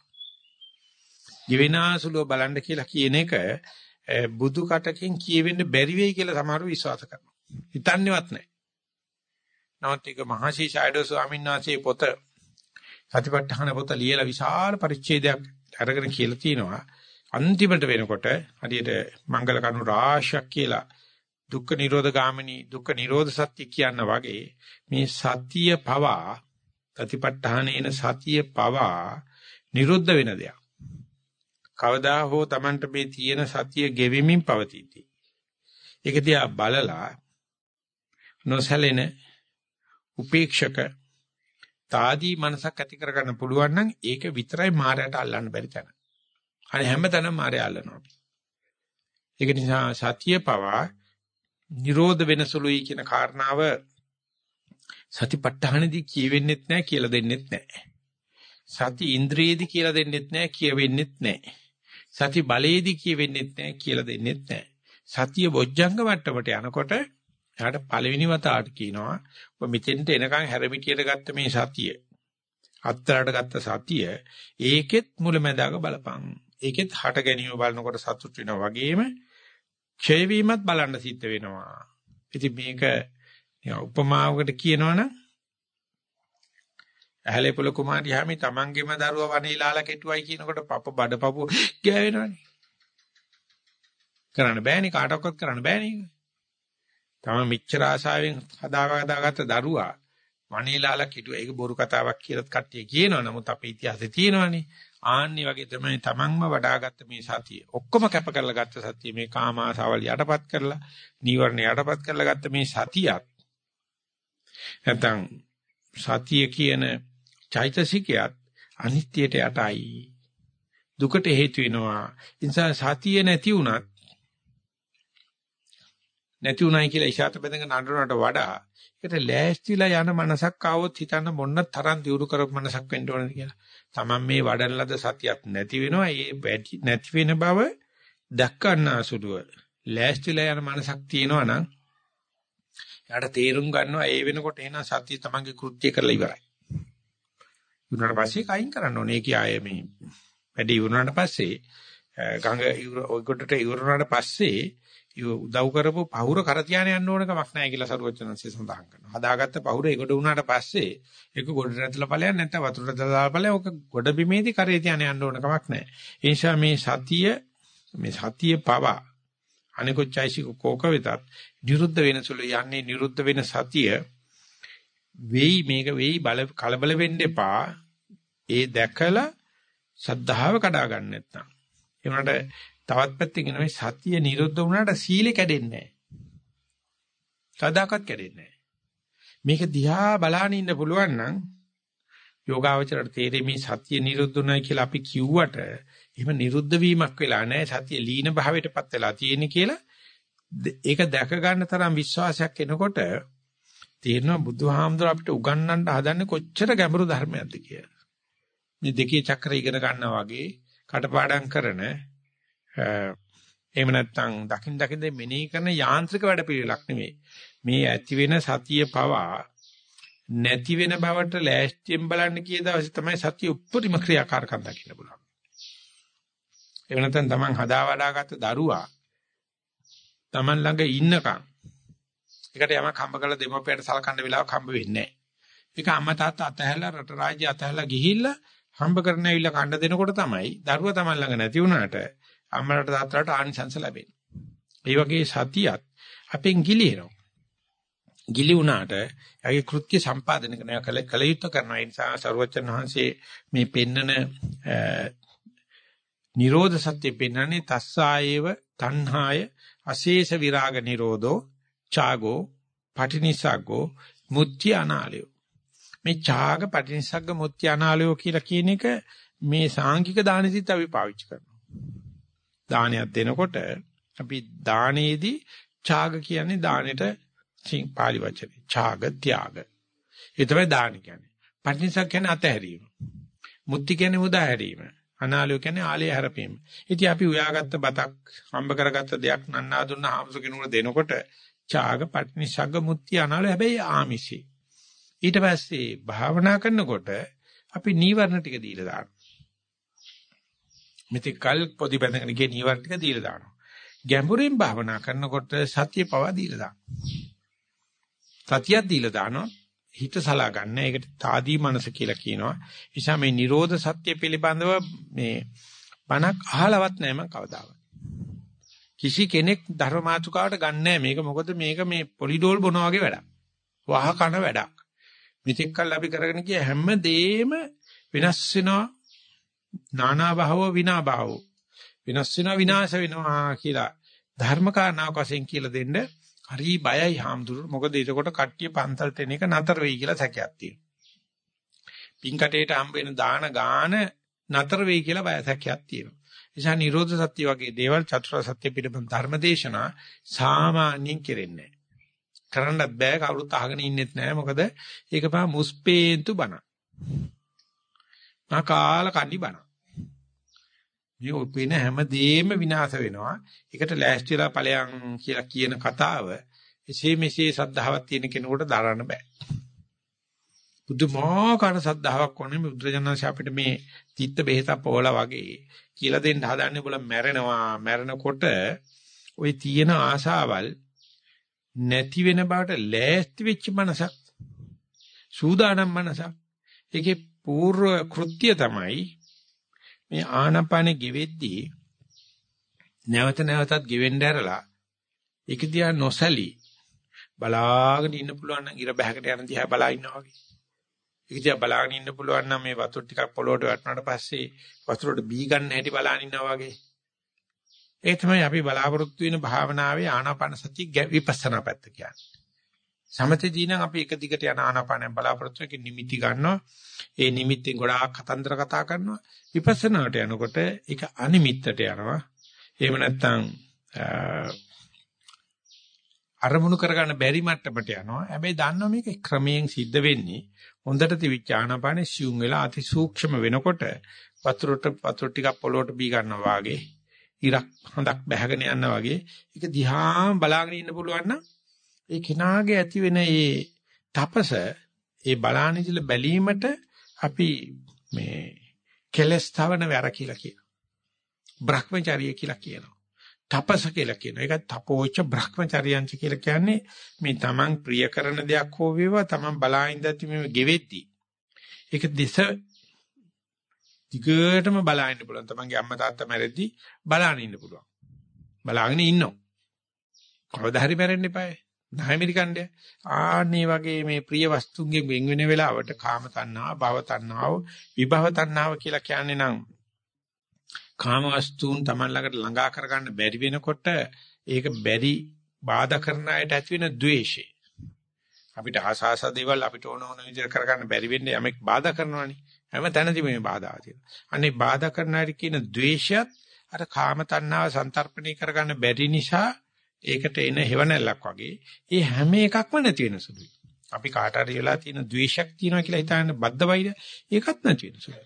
ගෙවෙනාසුලව බලන්න කියලා කියන එක බුදු කටකින් කියවෙන්න බැරි වෙයි කියලා සමහරව විශ්වාස කරනවා. හිතන්නේවත් නැහැ. නමුත් ඒක මහසී ෂයිඩෝ ස්වාමීන් වහන්සේ පොත සතිපට්ඨාන පොත ලියලා විශාල පරිච්ඡේදයක් අරගෙන කියලා තියෙනවා. අන්තිමට වෙනකොට හරියට මංගල කරුණු රාශියක් කියලා දුක්ඛ නිරෝධ ගාමිනී දුක්ඛ නිරෝධ සත්‍ය කියන වගේ මේ සතිය පවා සතිපට්ඨානේන සතිය පවා නිරුද්ධ වෙන දෙයක්. කවදා හෝ Tamanට මේ තියෙන සතිය ගෙවෙමින් පවතිති. ඒක දිහා බලලා නොසැලෙන උපේක්ෂක තාදී මනසක් ඇති කරගන්න පුළුවන් නම් ඒක විතරයි මායයට අල්ලන්න බැරි තැන. අනේ හැමතැනම මායය අල්ලනවා. ඒක නිසා සතිය පවා නිරෝධ වෙන සුළුයි කියන කාරණාව සතිපට්ඨානෙදී කියවෙන්නෙත් නැහැ කියලා දෙන්නෙත් නැහැ. සති ඉන්ද්‍රියේදී කියලා දෙන්නෙත් නැහැ කියවෙන්නෙත් නැහැ. සති බලයේදී කියවෙන්නෙත් නැහැ කියලා දෙන්නෙත් නැහැ. සතිය බොජ්ජංග මට්ටමට යනකොට එයාට පළවෙනි වතාවට කියනවා ඔබ මෙතෙන්ට එනකන් හැරමිටියට ගත්ත මේ සතිය අත්තරට ගත්ත සතිය ඒකෙත් මුලැමැදාක බලපං. ඒකෙත් හට ගැනීම බලනකොට සතුට වෙනවා වගේම ක්ෂය වීමත් බලන්න සිද්ධ වෙනවා. ඉතින් මේක උපමාවකට කියනවනම් ඇහැලේ පොළ කුමාරිය හැමි තමන්ගේම දරුවා වනේලාලා කෙටුවයි කියනකොට පප බඩපපුව ගෑවෙනවනේ. කරන්න බෑනේ කාටවත් කරන්න බෑනේ. තමයි මෙච්චර ආසාවෙන් හදාගත්ත දරුවා වනේලාලා කෙටුවා. ඒක බොරු කතාවක් කියලා කට්ටිය කියනවා. නමුත් අපේ ඉතිහාසයේ තියෙනවනේ. ආන්නේ වගේ තමයි තමන්ම වඩාගත්ත මේ සතිය. ඔක්කොම කැප කරලා ගත්ත සතිය මේ කාම ආසාවල් යටපත් කරලා නීවරණ යටපත් කරලා ගත්ත මේ සතියත් නැත්නම් සතිය කියන චෛතසිකයත් අනිත්‍යයට යටයි. දුකට හේතු වෙනවා. ඒ නිසා සතිය නැති උනායි කියලා ඉෂාත බඳගෙන නඩනට වඩා ඒකට ලෑස්තිලා යන මනසක් ආවොත් හිතන්න මොන්න තරම් දියුණු කරපු මනසක් වෙන්න ඕනද කියලා. Taman මේ වඩන ලද සතියක් නැති වෙනවා. ඒ නැති වෙන බව දක්වන්න අසුදුව ලෑස්තිලා යන මනසක් තියෙනවා නම් යාට තේරුම් ගන්නවා ඒ වෙනකොට එන සතිය Tamanගේ කෘත්‍ය කරලා ඉවරයි. උනාට පස්සේ කයින් කරන්න ඕනේ. ඒක ආයේ මේ වැඩි වුණාට පස්සේ ගඟ ඔය කොටට ඉවරුණාට පස්සේ උදව් කරපු පහුර කර තියාන යන්න ඕන කමක් නැහැ කියලා සරුවචනන්සේ සඳහන් කරනවා. හදාගත්ත පහුර ඒකට වුණාට පස්සේ ඒක ගොඩට ඇතුළට ඵලයක් නැත්නම් වතුරට දාලා ඵලයක් ඔක ගොඩ බිමේදී කරේ තියාන යන්න ඕන කමක් නැහැ. ඒ නිසා මේ සතිය පවා අනිකුත් චෛසික කෝක වෙතත් නිරුද්ධ වෙනසුළු යන්නේ නිරුද්ධ වෙන සතිය වෙයි කලබල වෙන්න එපා. ඒ දැකලා සද්ධාව කඩා ගන්න නැත්නම්. ඒ වුණාට තවත් පැත්තකින් මේ සතිය නිරුද්ධ වුණාට සීලෙ කැඩෙන්නේ නැහැ. සදාකත් කැඩෙන්නේ නැහැ. මේක දිහා බලාගෙන ඉන්න පුළුවන් නම් යෝගාවචරයට තේරෙන්නේ මේ සතිය නිරුද්ධුණයි කියලා අපි කිව්වට එහෙම නිරුද්ධ වීමක් වෙලා නැහැ. සතිය ලීන භාවයටපත් වෙලා තියෙන කියලා ඒක දැක ගන්න තරම් විශ්වාසයක් එනකොට තේරෙනවා බුදුහාමුදුර අපිට උගන්වන්න හදන්නේ කොච්චර ගැඹුරු ධර්මයක්ද කියලා. මේ දෙකේ චක්‍රය ඉගෙන ගන්නවා වගේ කටපාඩම් කරන එහෙම නැත්නම් දකින් මෙනෙහි කරන යාන්ත්‍රික වැඩපිළිවෙලක් නෙමෙයි. මේ ඇති වෙන සතිය පවා නැති වෙන බවට ලෑස්තියෙන් බලන්න කී දවසේ තමයි සතිය උප්පරිම ක්‍රියාකාරකම් දකින්න පුළුවන්. එහෙම නැත්නම් Taman හදා වඩාගත්ත දරුවා Taman ළඟ ඉන්නකම් ඒකට යමක් හම්බ කරලා දෙමව්පියන්ට සලකන්න වෙලාවක් හම්බ වෙන්නේ නැහැ. ඒක අම්මා තාත්තා අතහැරලා රට රාජ්‍ය අතහැරලා ගිහිල්ලා හම්බ කරන්න ඇවිල්ලා කන්න දෙනකොට තමයි දරුවා Taman ළඟ නැති වුණාට අම්මලාට තාත්තලාට ආනිසංස ලැබෙන්නේ. ඒ වගේ සතියත් අපෙන් ගිලිනවා. ගිලි වුණාට එයාගේ කෘත්‍ය සම්පාදනය කරන කල යුත්තේ කරනවා. ඒ නිසා සරුවචන වහන්සේ මේ පෙන්නන නිරෝධ සත්‍ය පෙන්නන්නේ තස්සායේව තණ්හාය අශේෂ විරාග නිරෝධෝ ඡාගෝ පටිනිසග්ගෝ මුත්‍ති අනාලයෝ. මේ ඡාග පටිනිසග්ග මුත්‍ති අනාලයෝ කියලා කියන එක මේ සාංගික දානෙදිත් අපි පාවිච්චි කරනවා. දානයක් දෙනකොට අපි දානයේදී ඡාග කියන්නේ දානෙට පාලි වචනේ ඡාග ත්‍යාග. ඒ තමයි දාන කියන්නේ. පටිනිසග්ග කියන්නේ අතහැරීම. මුත්‍ති කියන්නේ මුදා හැරීම. අනාලය කියන්නේ ආලය හැරපීම. ඉතින් අපි උයාගත්ත බතක් හම්බ කරගත්ත දෙයක් නන්නා දුන්න ආමසු කෙනෙකුට දෙනකොට ඡාග පටිනිසග්ග මුත්‍ති අනාලය හැබැයි ආමිෂي. ඊට පස්සේ භාවනා කරනකොට අපි නීවරණ ටික දීලා දානවා. මෙතෙක් කල් පොඩි බඳගෙන ගිය නීවරණ ටික දීලා දානවා. ගැඹුරින් භාවනා කරනකොට සතිය පවා දීලා දානවා. සතියක් දීලා දානවා. හිත සලා ගන්න. ඒකට තාදී මනස කියලා කියනවා. නිසා මේ Nirodha සත්‍ය පිළිබඳව මේ බණක් අහලවත් නැහැ මම කවදාවත්. කිසි කෙනෙක් ධර්මාතුකාවට ගන්නෑ මේක. මොකද මේක මේ පොලිඩෝල් බොනවා වගේ වැඩක්. වහ කන වැඩක්. මෙතෙක් කල් අපි කරගෙන ගිය හැම දෙෙම වෙනස් වෙනවා. නානා භාවෝ විනා භාවෝ. වෙනස් වෙනවා විනාශ වෙනවා කියලා ධර්ම කාරණාවක් වශයෙන් කියලා දෙන්න හරි බයයි හාමුදුරුවෝ. මොකද ඒකට කට්ටිය පන්සල්ට එන එක නතර වෙයි කියලා සැකයක් තියෙනවා. පින්කටේට හම්බ වෙන දාන ගාන නතර වෙයි කියලා බය සැකයක් තියෙනවා. නිසා නිරෝධ සත්‍ය වගේ දේවල් චතුරාර්ය සත්‍ය පිළිබඳ ධර්මදේශනා සාමාන්‍යයෙන් කෙරෙන්නේ නැහැ. කරන්නත් බෑ කවුරුත් අහගෙන ඉන්නෙත් නැහැ. මොකද ඒක පහ මුස්පේන්තු බණ. කාල කණ්ඩි බණ. මේ උපේන හැමදේම විනාශ වෙනවා. ඒකට ලෑස්තිලා ඵලයන් කියලා කියන කතාව එසේ මෙසේ සද්ධාවක් තියෙන කෙනෙකුට දරන්න බෑ. බුදුමාකාර සද්ධාාවක් ඕනේ මේ බුදුරජාණන්සේ අපිට මේ තිත්ත බෙහෙත පොවලා වගේ කියලා දෙන්න හදන්නේ බල මැරෙනවා. මැරෙනකොට ওই තියෙන ආශාවල් නැති වෙන බවට ලෑස්ති වෙච්ච මනසක් සූදානම් මනසක් ඒකේ పూర్ව කෘත්‍ය තමයි මේ ආනපානෙ ගෙවෙද්දී නැවත නැවතත් ගෙවෙන්න ඇරලා ඒක දිහා නොසලී බලාගෙන ඉන්න පුළුවන් නම් ඉර බහකට යන දිහා බලා ඉන්නවා වගේ. ඒක දිහා බලාගෙන ඉන්න පුළුවන් නම් මේ වතුර ටිකක් පොළොවට වැටුණාට පස්සේ වතුරට බී ගන්න හැටි බලාගෙන ඉන්නවා වගේ. ඒ තමයි අපි බලාපොරොත්තු වෙන භාවනාවේ ආනාපාන සති විපස්සනා පැත්ත කියන්නේ. සමතේදී නම් අපි එක දිගට යන ආනාපානයෙන් බලාපොරොත්තු වෙක නිමිති ගන්නවා. ඒ නිමිත්තෙන් ගොඩාක් කතන්දර කතා කරනවා. විපස්සනාට යනකොට ඒක අනිමිත්තට යනවා. එහෙම නැත්නම් අරමුණු කරගන්න බැරි මට්ටමට යනවා. හැබැයි දන්නවා මේක ක්‍රමයෙන් සිද්ධ වෙන්නේ. හොඳට තිවිච්ච ආනාපානේ සියුම් වෙලා අති සූක්ෂම වෙනකොට වතුර ටිකක් පොළොවට බී ගන්නවා වගේ. ඉරක් හඳක් බැහැගෙන යනවා වගේ. ඒක දිහා බලාගෙන ඉන්න පුළුවන් නම් ඒ කෙනාගේ ඇති වෙන ඒ තපස ඒ බලානිදිල බැලීමට අපි මේ කෙලස් තවන වැර කියලා කියනවා. බ්‍රහ්මචර්ය කියලා කියනවා. තපස කියලා කියනවා. ඒක තපෝච බ්‍රහ්මචර්යයන්ච කියලා කියන්නේ මේ තමන් ප්‍රිය කරන දෙයක් හෝ වේවා තමන් බලාින්දති මේ ගෙවෙද්දී. ඒක දිස දිගටම බලාගෙන ඉන්න පුළුවන්. තමන්ගේ අම්මා තාත්තා මැරෙද්දී බලාගෙන ඉන්න පුළුවන්. බලාගෙන ඉන්නවා. කවදා හරි මැරෙන්න එපායි. නැහැමිරිකණ්ඩය. ආන්නේ වගේ මේ ප්‍රිය වස්තුන්ගෙන් වෙන් වෙන වෙලාවට කාම තණ්හාව, භව තණ්හාව, විභව තණ්හාව කියලා කියන්නේ නම් කාම වස්තුන් Taman ළඟට ළඟා කරගන්න බැරි වෙනකොට ඒක බැරි බාධා කරන අයට ඇති වෙන ද්වේෂය. අපිට ආසාස දේවල් අපිට ඕන විදිහට කරගන්න බැරි වෙන්නේ යමෙක් බාධා කරනවානේ. හැම තැනදීම මේ බාධා තියෙනවා. අනේ බාධා කරන අයට කියන ද්වේෂයත් අර කාම තණ්හාව සංතරපණය කරගන්න බැරි නිසා ඒකට එන හේවණල්ලක් වගේ. ඒ හැම එකක්ම නැති වෙන සුළුයි. අපි කාට හරි වෙලා තියෙන ද්වේෂයක් තියෙනවා කියලා හිතාගෙන බද්ධ වෛර ඒකත් නැති වෙන සුළුයි.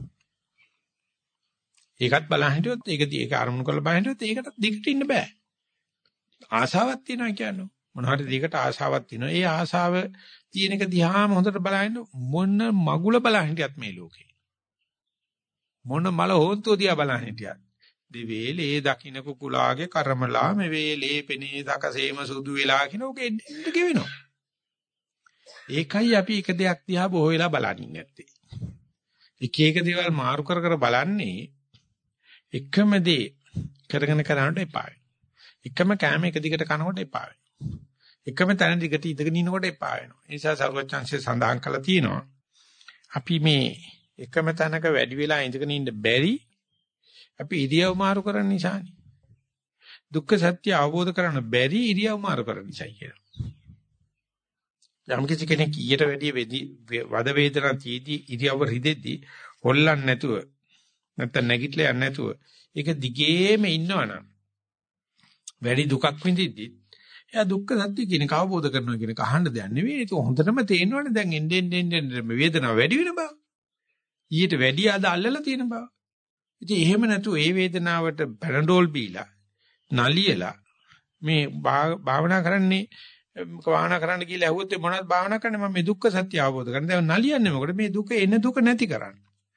ඒකත් බලන් හිටියොත් ඒක අරමුණු කරලා බලන් හිටියොත් ඒකට දිගට ඉන්න බෑ. ආසාවක් තියෙනවා කියන්නේ මොන හරි දෙයකට ආසාවක් තියෙනවා. ඒ ආසාව තියෙන එක දිහාම හොඳට බලහින්න මොන මගුල බලන් හිටියත් මේ ලෝකේ. මොන මල හොන්තෝ දිහා බලන් හිටියත් දිවේලේ දකින්න කුකුලාගේ කර්මලා මේ වේලේ පෙනේ දකසේම සුදු වෙලා කියන ඔක එන්න ගෙවෙනවා. ඒකයි අපි එක දෙයක් දිහා බොහෝ වෙලා බලන්නේ නැත්තේ. එක එක දේවල් මාරු කර කර බලන්නේ එකම දේ කරගෙන කරනකොට එපා වෙනවා. එකම කෑම එක දිගට කනකොට එපා වෙනවා. එකම තැන දිගට ඉඳගෙන ඉනකොට එපා වෙනවා. ඒ නිසා සර්වඥාන්සේ සඳහන් කළා තියෙනවා. අපි මේ එකම තැනක වැඩි වෙලා ඉඳගෙන ඉන්න බැරි අපි ඉරියව් මාරු කරන නිසානේ. දුක්ඛ සත්‍ය අවබෝධ කරගන්න බැරි ඉරියව් මාරු කරන නිසායි කියලා. යම් කිසි කෙනෙක් ඊට වැඩි වද වේදනා තීදී ඉරියව් රිදෙද්දී හොල්ලන්නේ නැතුව නැත්නම් නැගිටලා යන්නේ නැතුව ඒක දිගේම ඉන්නවනම් වැඩි දුකක් විඳිද්දි එයා දුක්ඛ සත්‍ය කියන එක අවබෝධ කරනවා කියන එක අහන්න දෙයක් නෙවෙයි. ඒක හොඳටම තේරෙනවනේ දැන් එන්නේ වේදනාව වැඩි වෙන බව. ඊට වැඩි අද අල්ලලා තියෙන බව. ඉතින් එහෙම නැතුව ඒ වේදනාවට පැරඩෝල් බීලා නලියලා මේ භාවනා කරන්නේ භාවනා කරන්න කියලා ඇහුවොත් මොනවද භාවනා කරන්නේ මම මේ දුක්ඛ සත්‍ය අවබෝධ කරගන්න. දැන් නලියන්නේ මොකද මේ දුක එන දුක නැති කරන්න.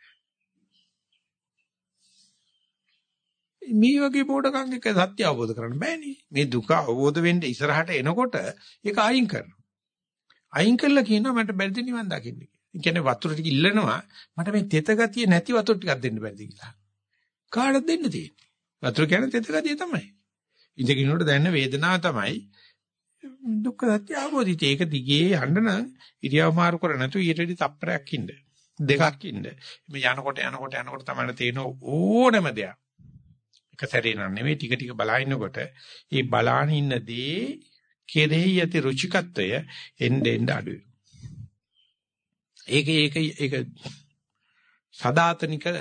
මේ වගේ පොඩකම් එක සත්‍ය අවබෝධ කරන්න බෑනේ. මේ දුක අවබෝධ වෙන්න ඉස්සරහට එනකොට ඒක අයින් කරනවා. අයින් කළා කියනවා මට බැරිද නිවන් දකින්න කියලා. ඒ කියන්නේ වතුර ටික ඉල්ලනවා මට මේ තෙත ගතිය නැති වතුර ටිකක් දෙන්න බැරිද කියලා. කාටද දෙන්න තියෙන්නේ? වතුර කියන්නේ තෙත ගතිය තමයි. ඉඳගෙනනකොට දැනෙන වේදනාව තමයි දුක්ඛ සත්‍ය අවබෝධිත. ඒක දිගේ යන්න නම් ඉරියව් මාරු කර නැතුව ඊට වෙඩි තප්පරයක් ඉන්න. දෙකක් ඉන්න. මේ යනකොට තමයි තේරෙන ඕනම දෙයක්. එක සැරේ නන් නෙවෙයි ටික ටික බලනකොට ඒ බලාන ඉන්න දේ කෙරෙහි යති රුචිකත්වය එන්න අඩු වෙනවා. ඒක සදාතනික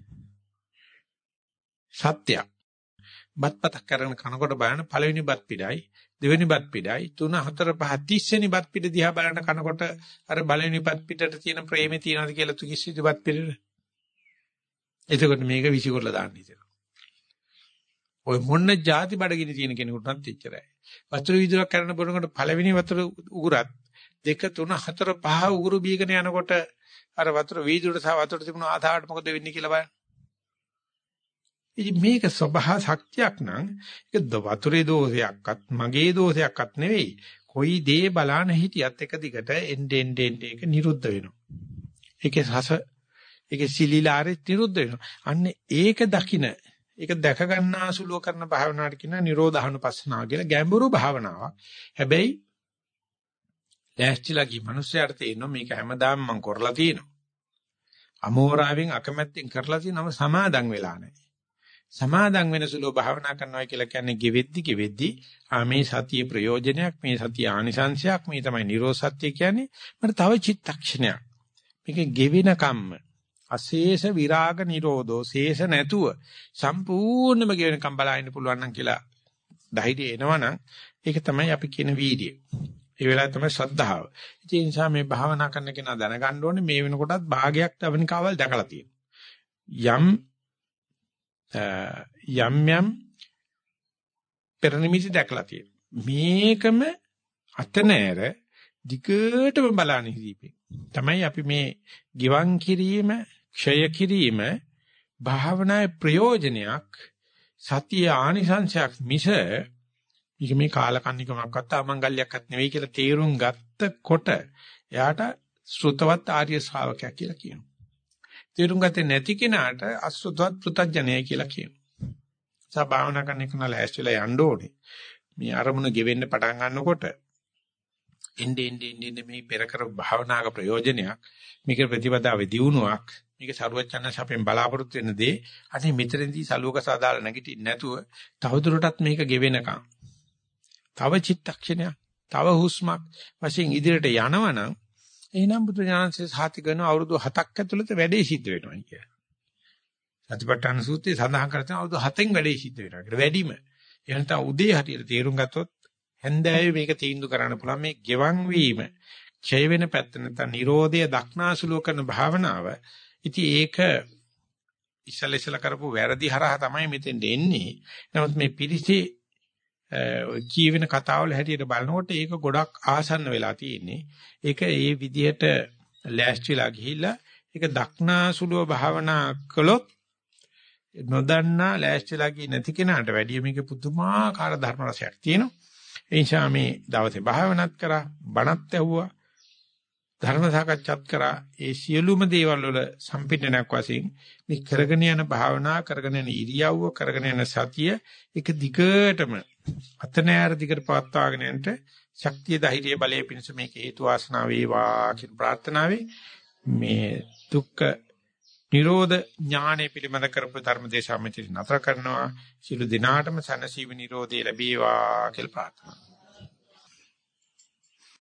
සත්‍යයක්. බත්පතක් කරන කනකොට බලන පළවෙනි බත් පිටයි දෙවෙනි බත් පිටයි 3 4 5 30 වෙනි බත් පිට දිහා බලන කනකොට අර බලවෙනි බත් පිටට තියෙන ප්‍රේමේ තියනවාද කියලා 30 වෙනි බත් පිටේ. එතකොට මේක විසිකොල්ල දාන්න ඉතින්. ඔය මොන්න ಜಾති බඩගිනි තියෙන කෙනෙකුට නම් එච්චරයි. වතුර විදුරක් කරන බොනකොට පළවෙනි වතුර උගුරත් 2 3 4 5 උගුරු බීගෙන යනකොට අර වතුර විදුරට සහ වතුරට තිබුණු ආධාරයට මොකද වෙන්නේ කියලා බලන්න. ඉතින් මේක සබහා ශක්තියක් නම් ඒක වතුරේ දෝෂයක්වත් මගේ දෝෂයක්වත් නෙවෙයි. කොයි දේ බලාන හිටියත් එක දිගට එන්නේ ඒක නිරුද්ධ වෙනවා. ඒකේ රස ඒකේ සිලිලාරේ නිරුද්ධ වෙනවා. අන්න ඒක දකින්න ඒක දැක ගන්නාසුලෝ කරන භාවනාවට කියන නිරෝධානුපස්සනාව කියලා ගැඹුරු භාවනාවක්. හැබැයි ලෑස්තිලා ගිය මිනිස්සයාට තේරෙනවා මේක හැමදාම මම කරලා තියෙනවා. අමෝරාවෙන් අකමැත්තෙන් කරලා තියෙනම සමාදන් වෙලා නැහැ. සමාදන් වෙනසුලෝ භාවනා කරනවා කියලා කියන්නේ ගෙවෙද්දි මේ සතිය ප්‍රයෝජනයක් මේ සතිය ආනිසංශයක් මේ තමයි නිරෝධ සත්‍ය කියන්නේ. මට තව චිත්තක්ෂණයක්. මේක ගෙවෙන කම්ම අශේෂ විරාග නිරෝධෝ ශේෂ නැතුව සම්පූර්ණම ගෙවෙනකම් බලන්න පුළුවන් නම් කියලා ධෛර්යය එනවනම් ඒක තමයි අපි කියන වීර්යය. ඒ වෙලාවේ තමයි ශ්‍රද්ධාව. ඒ නිසා මේ භාවනා කරන කෙනා දැනගන්න ඕනේ මේ වෙනකොටත් භාගයක් අවනිකාවල් දැකලා තියෙනවා. යම් පෙරනිමිති දැකලා තියෙනවා. මේකම අතනෑර දිගටම බලන්නේ ඉඳීපේ. තමයි අපි මේ ගිවන් කිරීම, ක්ෂය කිරීම භාවනාවේ ප්‍රයෝජනයක් සතිය ආනිසංශයක් මිස මේක මේ කාලකන්නිකමක්වත් අමංගල්‍යයක්වත් නෙවෙයි කියලා තේරුම් ගත්තකොට එයාට ශ්‍රුතවත් ආර්ය ශ්‍රාවකයා කියලා කියනවා. තේරුම් ගත්තේ නැති කෙනාට අශ්‍රුතවත් පෘතජ්ජනය කියලා කියනවා. සබාවනා කරන එක නල ඇස්විලා යන්න ඕනේ. මේ අරමුණ ගෙවෙන්න පටන් ගන්නකොට එන්නේ මේ පෙර කර භාවනාක ප්‍රයෝජනයක් මේක ප්‍රතිපදාවේ දියුණුවක් මේක සරුවචනස් අපෙන් බලාපොරොත්තු වෙන දේ අනේ මෙතනදී සලුවක සාදාලා නැගිටින්න නැතුව තවදුරටත් මේක ගෙවෙනකම් තව චිත්තක්ෂණයක් තව හුස්මක් වශයෙන් ඉදිරියට යනවනම් එහෙනම් බුදු ඥානසේ සාති කරන අවුරුදු 7ක් ඇතුළත වැඩේ සිද්ධ වෙනවා කියලා. සතිපට්ඨාන සූත්‍රයේ සඳහන් කරන අවුරුදු 7න් වැඩේ සිද්ධ වෙනවා කියලා. වැඩිම. එහෙනම් තා උදේ හරියට තේරුම් ගත්තොත් හැන්දෑවේ මේක තීන්දුව කරන්න පුළුවන් මේ ගෙවන් වීම ඡය වෙන පැත්ත නැත්නම් Nirodha දක්නාසුලෝ කරන භාවනාව. ඉතින් ඒක ඉස්සෙල්ලා කරපු වැරදි හරහා තමයි මෙතෙන් එන්නේ. නමුත් මේ පිළිසි කියවෙන කතාවල හැටියට බලනකොට ඒක ගොඩක් ආසන්න වෙලා තියෙන්නේ. ඒක ඒ විදිහට ලෑස්තිලා ගිහිල්ලා ඒක දක්නාසුලෝ භාවනා කළොත් නොදන්නා ලෑස්තිලා ගියේ නැති කෙනාට වැඩිය මේක පුදුමාකාර ධර්ම රසයක් තියෙනවා. ඒ නිසා මේ දවසේ භාවනාත් කරා, බණත් ඇහුවා, ධර්ම සාකච්ඡාත් කරා. ඒ සියලුම දේවල් වල සම්පින්නයක් වශයෙන් මේ කරගෙන යන භාවනා, කරගෙන යන ඉරියව්ව, කරගෙන යන සතිය එක දිගටම අතනෑර දිගට පවත්වාගෙන යන්න ශක්තිය, ධෛර්යය, බලය පිණිස මේක හේතු වාසනා වේවා කියන ප්‍රාර්ථනාවේ මේ දුක්ඛ නිරෝධ ඥානෙ පිළිබඳ කරපු ධර්ම දේශාව මෙතන නතර කරනවා. සියලු දිනාටම සනසීව නිරෝධය ලැබේවා කියලා ප්‍රාර්ථනා